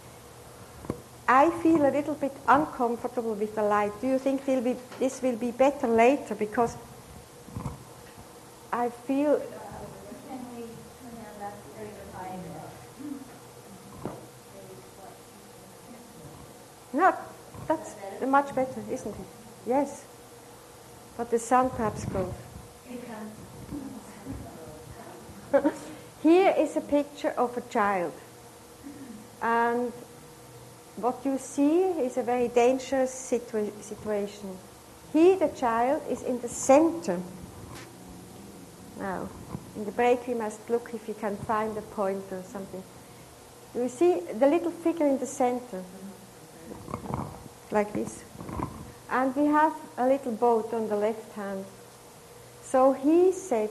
I feel a little bit uncomfortable with the light. Do you think this will be better later? Because I feel... Can we turn on that 35? No, that's much better, isn't it? Yes. But the sun perhaps goes. Here is a picture of a child. And what you see is a very dangerous situation. He, the child, is in the center. Now, in the break we must look if we can find a point or something. You see the little figure in the center, like this. And we have a little boat on the left hand. So he said,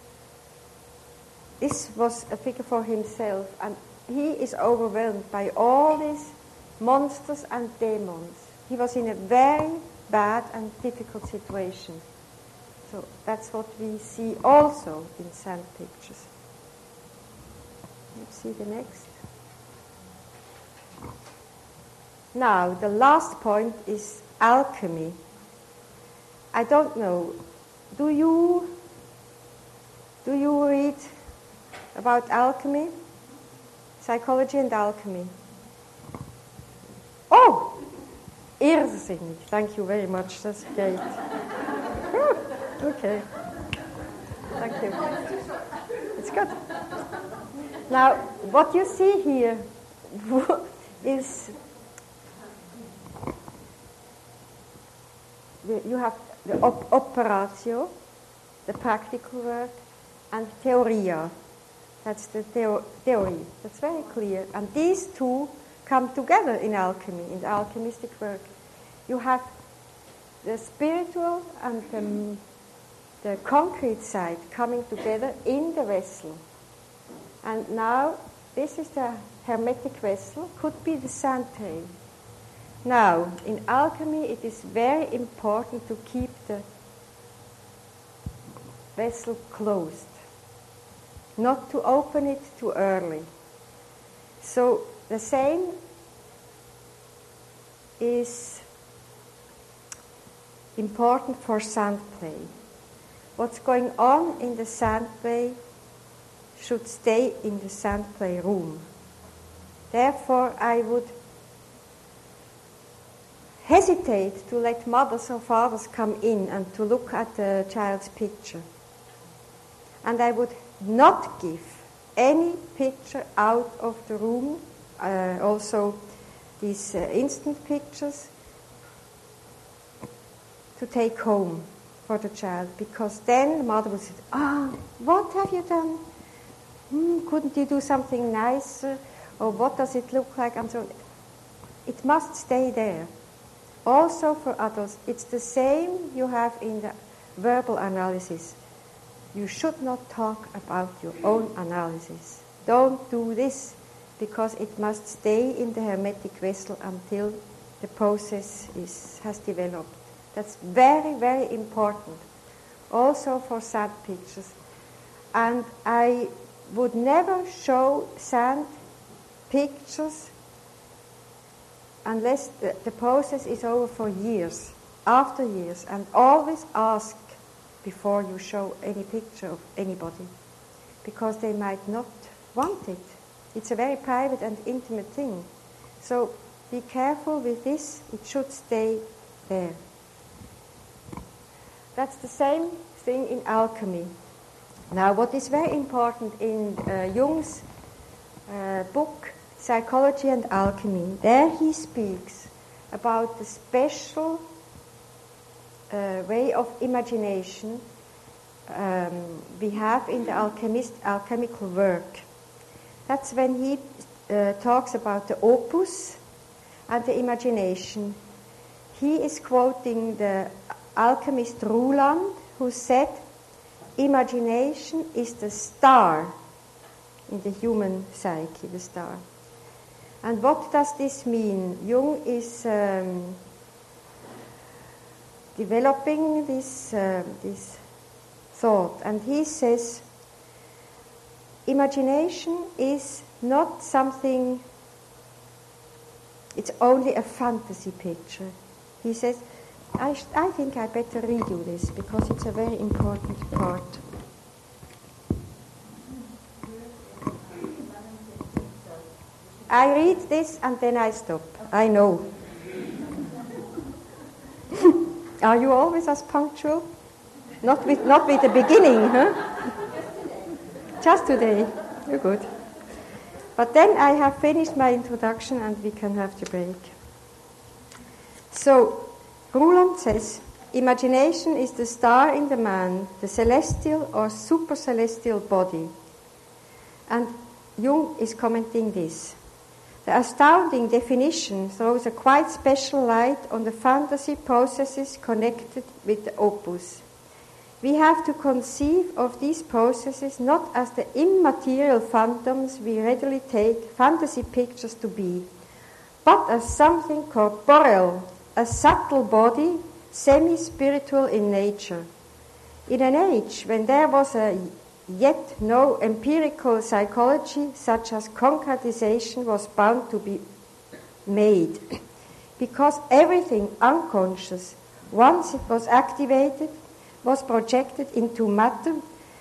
this was a figure for himself, and he is overwhelmed by all these monsters and demons. He was in a very bad and difficult situation. So that's what we see also in sand pictures. Let's see the next. Now, the last point is alchemy. I don't know. Do you read about alchemy? Psychology and alchemy. Oh! Irrsinnig. Thank you very much. That's great. Okay. Thank you. It's good. Now, what you see here is you have the operatio, the practical work, and theoria. That's the theory. That's very clear. And these two come together in alchemy, in the alchemistic work. You have the spiritual and the concrete side coming together in the vessel. And now, this is the hermetic vessel, could be the sand pail. Now, in alchemy, it is very important to keep the vessel closed, not to open it too early. So the same is important for sand play. What's going on in the sand play should stay in the sand play room. Therefore, I would hesitate to let mothers or fathers come in and to look at the child's picture. And I would not give any picture out of the room, also these instant pictures, to take home for the child, because then the mother would say, what have you done? Couldn't you do something nicer? Or what does it look like? And so on. It must stay there. Also for adults, it's the same you have in the verbal analysis. You should not talk about your own analysis. Don't do this, because it must stay in the hermetic vessel until the process has developed. That's very, very important. Also for sand pictures. And I would never show sand pictures unless the process is over for years, after years, and always ask before you show any picture of anybody, because they might not want it. It's a very private and intimate thing. So be careful with this. It should stay there. That's the same thing in alchemy. Now, what is very important in Jung's book, Psychology and Alchemy, there he speaks about the special way of imagination we have in the alchemical work. That's when he talks about the opus and the imagination. He is quoting the alchemist Ruland, who said, imagination is the star in the human psyche, the star. And what does this mean? Jung is developing this thought, and he says, imagination is not something, it's only a fantasy picture. He says, I think I better redo this, because it's a very important part. I read this and then I stop. I know. Are you always as punctual? Not with the beginning, huh? Just today. You're good. But then I have finished my introduction and we can have the break. So, Ruland says, imagination is the star in the man, the celestial or super-celestial body. And Jung is commenting this. The astounding definition throws a quite special light on the fantasy processes connected with the opus. We have to conceive of these processes not as the immaterial phantoms we readily take fantasy pictures to be, but as something corporeal, a subtle body, semi-spiritual in nature. In an age when there was yet no empirical psychology such as concretization was bound to be made, because everything unconscious, once it was activated, was projected into matter.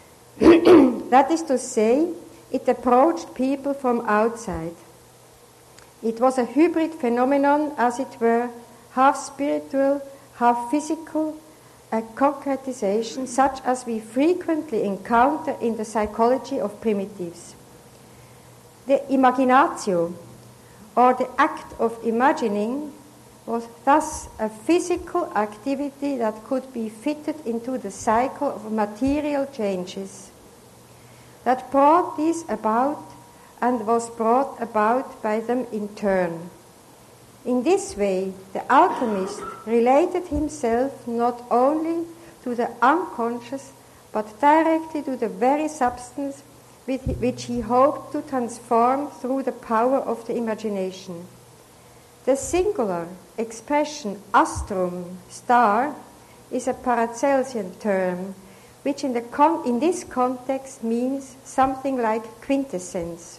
That is to say, it approached people from outside. It was a hybrid phenomenon, as it were, half spiritual, half physical, a concretization such as we frequently encounter in the psychology of primitives. The imaginatio, or the act of imagining, was thus a physical activity that could be fitted into the cycle of material changes, that brought these about and was brought about by them in turn. In this way, the alchemist related himself not only to the unconscious, but directly to the very substance which he hoped to transform through the power of the imagination. The singular expression astrum, star, is a Paracelsian term, which in this context means something like quintessence.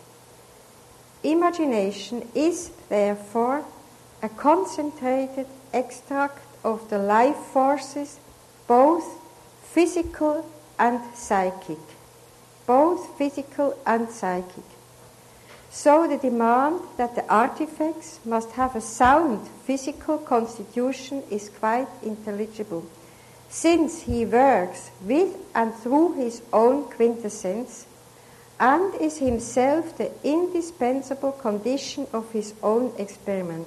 Imagination is, therefore, a concentrated extract of the life forces, both physical and psychic. Both physical and psychic. So the demand that the artifacts must have a sound physical constitution is quite intelligible, since he works with and through his own quintessence, and is himself the indispensable condition of his own experiment.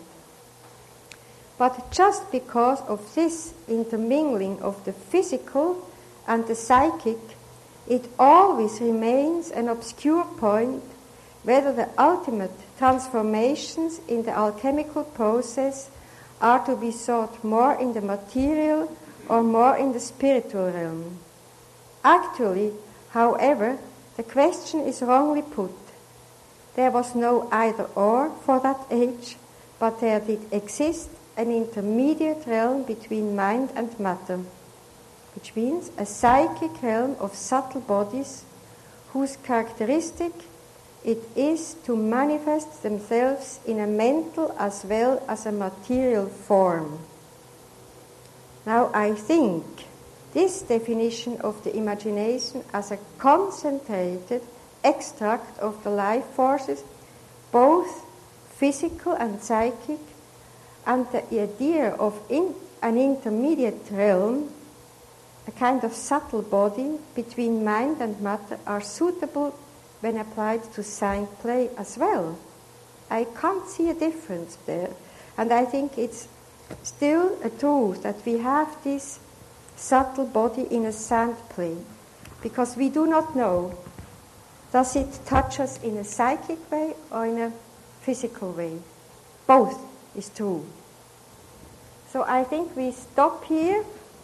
But just because of this intermingling of the physical and the psychic, it always remains an obscure point whether the ultimate transformations in the alchemical process are to be sought more in the material or more in the spiritual realm. Actually, however, the question is wrongly put. There was no either-or for that age, but there did exist an intermediate realm between mind and matter, which means a psychic realm of subtle bodies whose characteristic it is to manifest themselves in a mental as well as a material form. Now I think this definition of the imagination as a concentrated extract of the life forces, both physical and psychic, and the idea of an intermediate realm, a kind of subtle body between mind and matter, are suitable when applied to sign play as well. I can't see a difference there. And I think it's still a truth that we have this subtle body in a sand play, because we do not know, does it touch us in a psychic way or in a physical way? Both is true. So I think we stop here.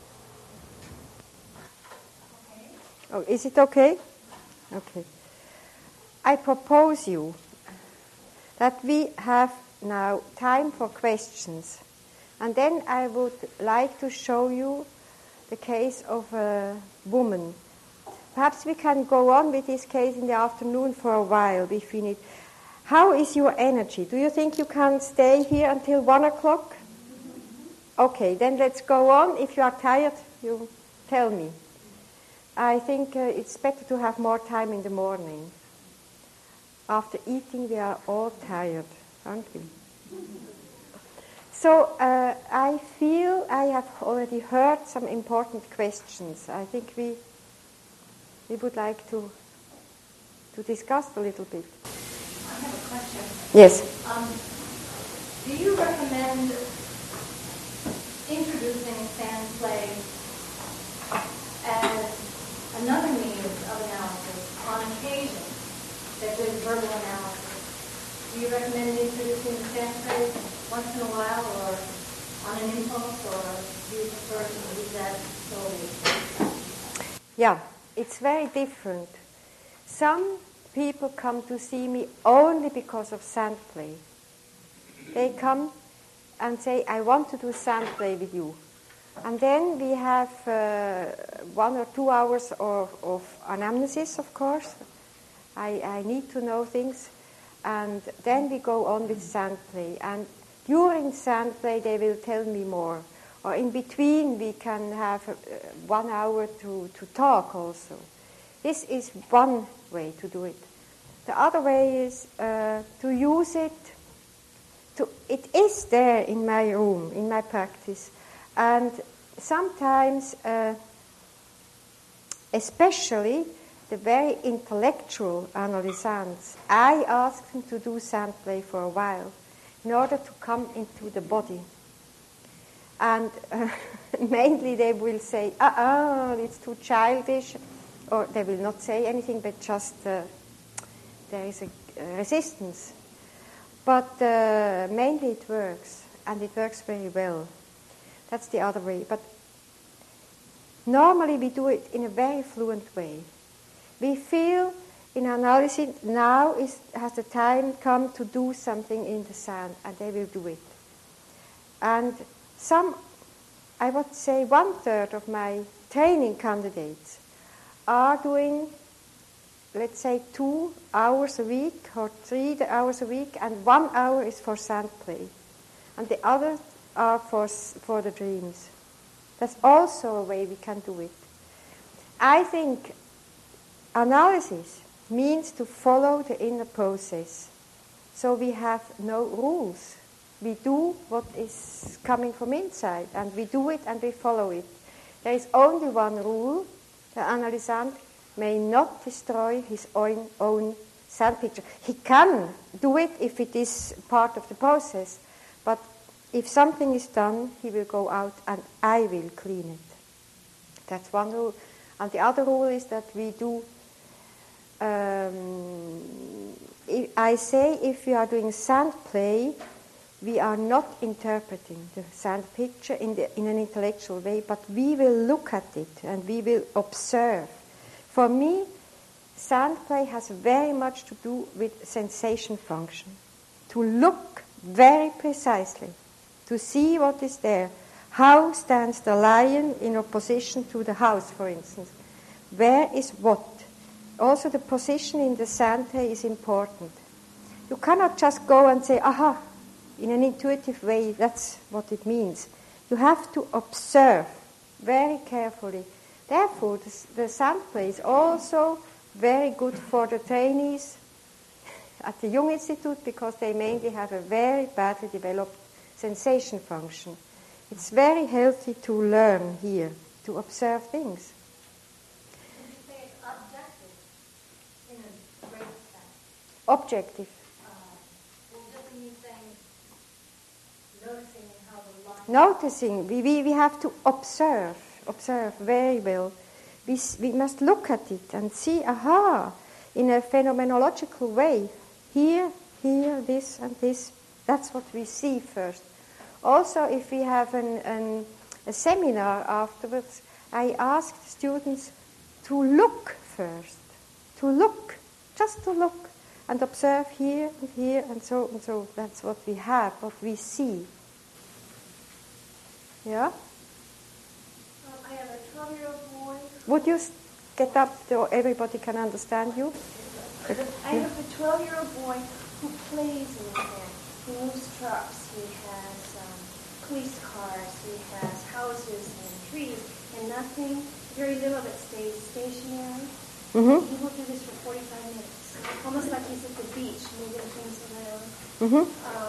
Oh, is it okay? Okay. I propose you that we have now time for questions. And then I would like to show you the case of a woman. Perhaps we can go on with this case in the afternoon for a while if we need. How is your energy? Do you think you can stay here until 1 o'clock? Okay, then let's go on. If you are tired, you tell me. I think it's better to have more time in the morning. After eating, we are all tired, aren't we? So I feel I have already heard some important questions. I think we would like to discuss a little bit. I have a question. Yes. Do you recommend introducing sand play as another means of analysis on occasion that there's verbal analysis? Do you recommend introducing sand play once in a while or on an impulse, or do you prefer to use that solely? Yeah, it's very different. Some people come to see me only because of sand play. They come and say, I want to do sand play with you. And then we have 1 or 2 hours of anamnesis, of course. I need to know things. And then we go on with sand play. And during sand play, they will tell me more. Or in between, we can have 1 hour to talk also. This is one way to do it. The other way is to use it. It is there in my room, in my practice. And sometimes, especially the very intellectual analysants, I ask them to do sand play for a while in order to come into the body. And mainly they will say, it's too childish, or they will not say anything, but just there is a resistance. But mainly it works, and it works very well. That's the other way. But normally we do it in a very fluent way. We feel in analysis now has the time come to do something in the sand, and they will do it. And I would say 1/3 of my training candidates are doing, let's say, 2 hours a week or 3 hours a week, and 1 hour is for sand play. And the others are for the dreams. That's also a way we can do it. I think analysis means to follow the inner process. So we have no rules. We do what is coming from inside, and we do it and we follow it. There is only one rule. The analysant may not destroy his own sand picture. He can do it if it is part of the process, but if something is done, he will go out and I will clean it. That's one rule. And the other rule is that we do, I say if we are doing sand play, we are not interpreting the sand picture in an intellectual way, but we will look at it and we will observe. For me, sand play has very much to do with sensation function. To look very precisely, to see what is there. How stands the lion in opposition to the house, for instance? Where is what? Also the position in the sand play is important. You cannot just go and say, aha, in an intuitive way, that's what it means. You have to observe very carefully. Therefore, the sand play is also very good for the trainees at the Jung Institute, because they mainly have a very badly developed sensation function. It's very healthy to learn here, to observe things. Would you say it's objective in a great sense? Objective. Well, doesn't mean saying noticing how the line... Noticing, we have to observe very well. We must look at it and see, in a phenomenological way, here, this and this. That's what we see first. Also, if we have a seminar afterwards, I ask the students to look first. Just to look and observe here and here and so and so. That's what we have, what we see. Yeah? I have a 12-year-old boy. Would you get up so everybody can understand you? I have a 12-year-old boy who plays in the sand. He moves trucks. He has police cars. He has houses and trees, and nothing, very little of it stays stationary. Mm-hmm. He will do this for 45 minutes, almost like he's at the beach moving things around. Mm-hmm.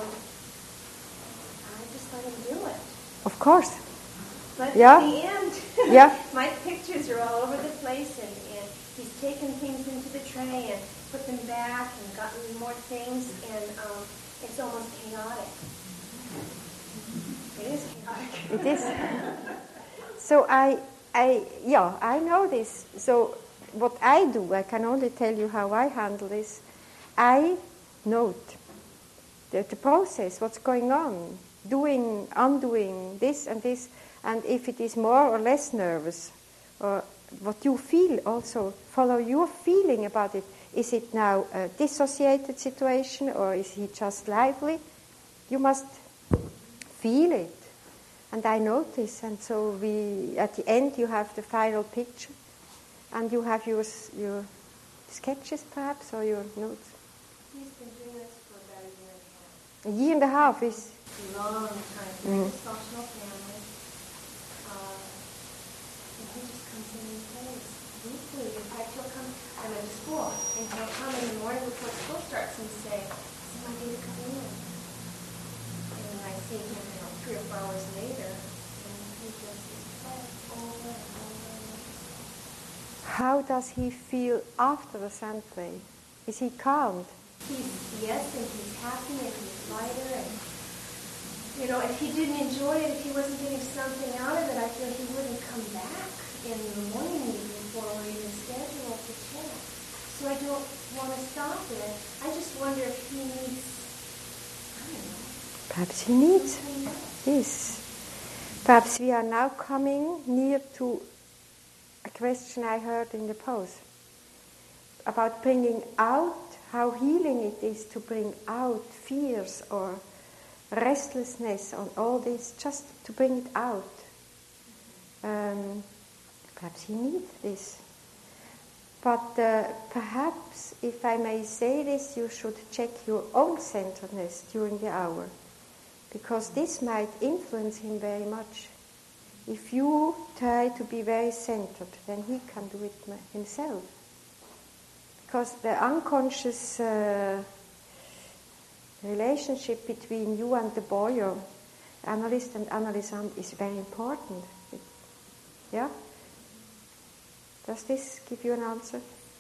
I just let him do it. Of course. But Yeah. at the end, Yeah. my pictures are all over the place, and he's taken things into the tray and put them back and gotten more things, and it's almost chaotic. It is chaotic. It is. So I know this. So what I do, I can only tell you how I handle this. I note the process, what's going on, doing, undoing, this and this, and if it is more or less nervous, or what you feel also, follow your feeling about it. Is it now a dissociated situation, or is he just lively? You must feel it. And I notice, and so at the end you have the final picture, and you have your sketches perhaps, or your notes. He's been doing this for about a year and a half. A year and a half is... A long time. Very dysfunctional family. And he just comes in and plays weekly. In fact, he'll come, I'm at school, and he'll come in the morning before school starts and say, "Is my day to come in?" And I see him, 3 or 4 hours later, and he just plays over and over and over. How does he feel after the sand play? Is he calmed? Yes, and he's happy, and he's lighter, and if he didn't enjoy it, if he wasn't getting something out of it, I feel he wouldn't come back in the morning before we're even scheduled to chat. So I don't want to stop it. I just wonder if he needs, I don't know. Perhaps he needs something else. this. Perhaps we are now coming near to a question I heard in the pause about bringing out, how healing it is to bring out fears or restlessness on all this, just to bring it out. Perhaps he needs this. But perhaps, if I may say this, you should check your own centeredness during the hour, because this might influence him very much. If you try to be very centered, then he can do it himself. Because the unconscious relationship between you and the boy, or analyst and analysand, is very important. Yeah? Does this give you an answer?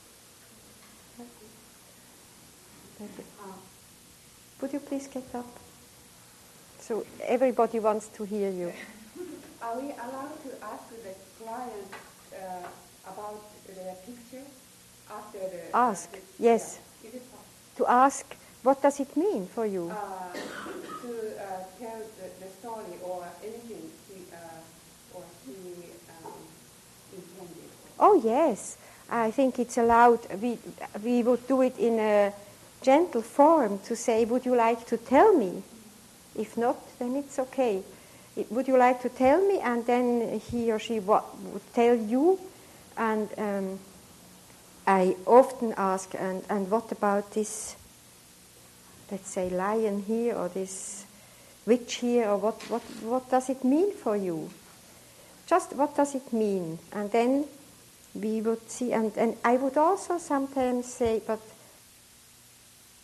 Would you please get up? So everybody wants to hear you. Are we allowed to ask the client about the picture after the... Ask, yes. Yeah. Is it possible? To ask, what does it mean for you? To tell the story or anything he intended. Oh yes, I think it's allowed. We would do it in a gentle form to say, would you like to tell me? If not, then it's okay. Would you like to tell me? And then he or she would tell you. And I often ask, and what about this, let's say, lion here, or this witch here, or what does it mean for you? Just what does it mean? And then we would see, and I would also sometimes say, but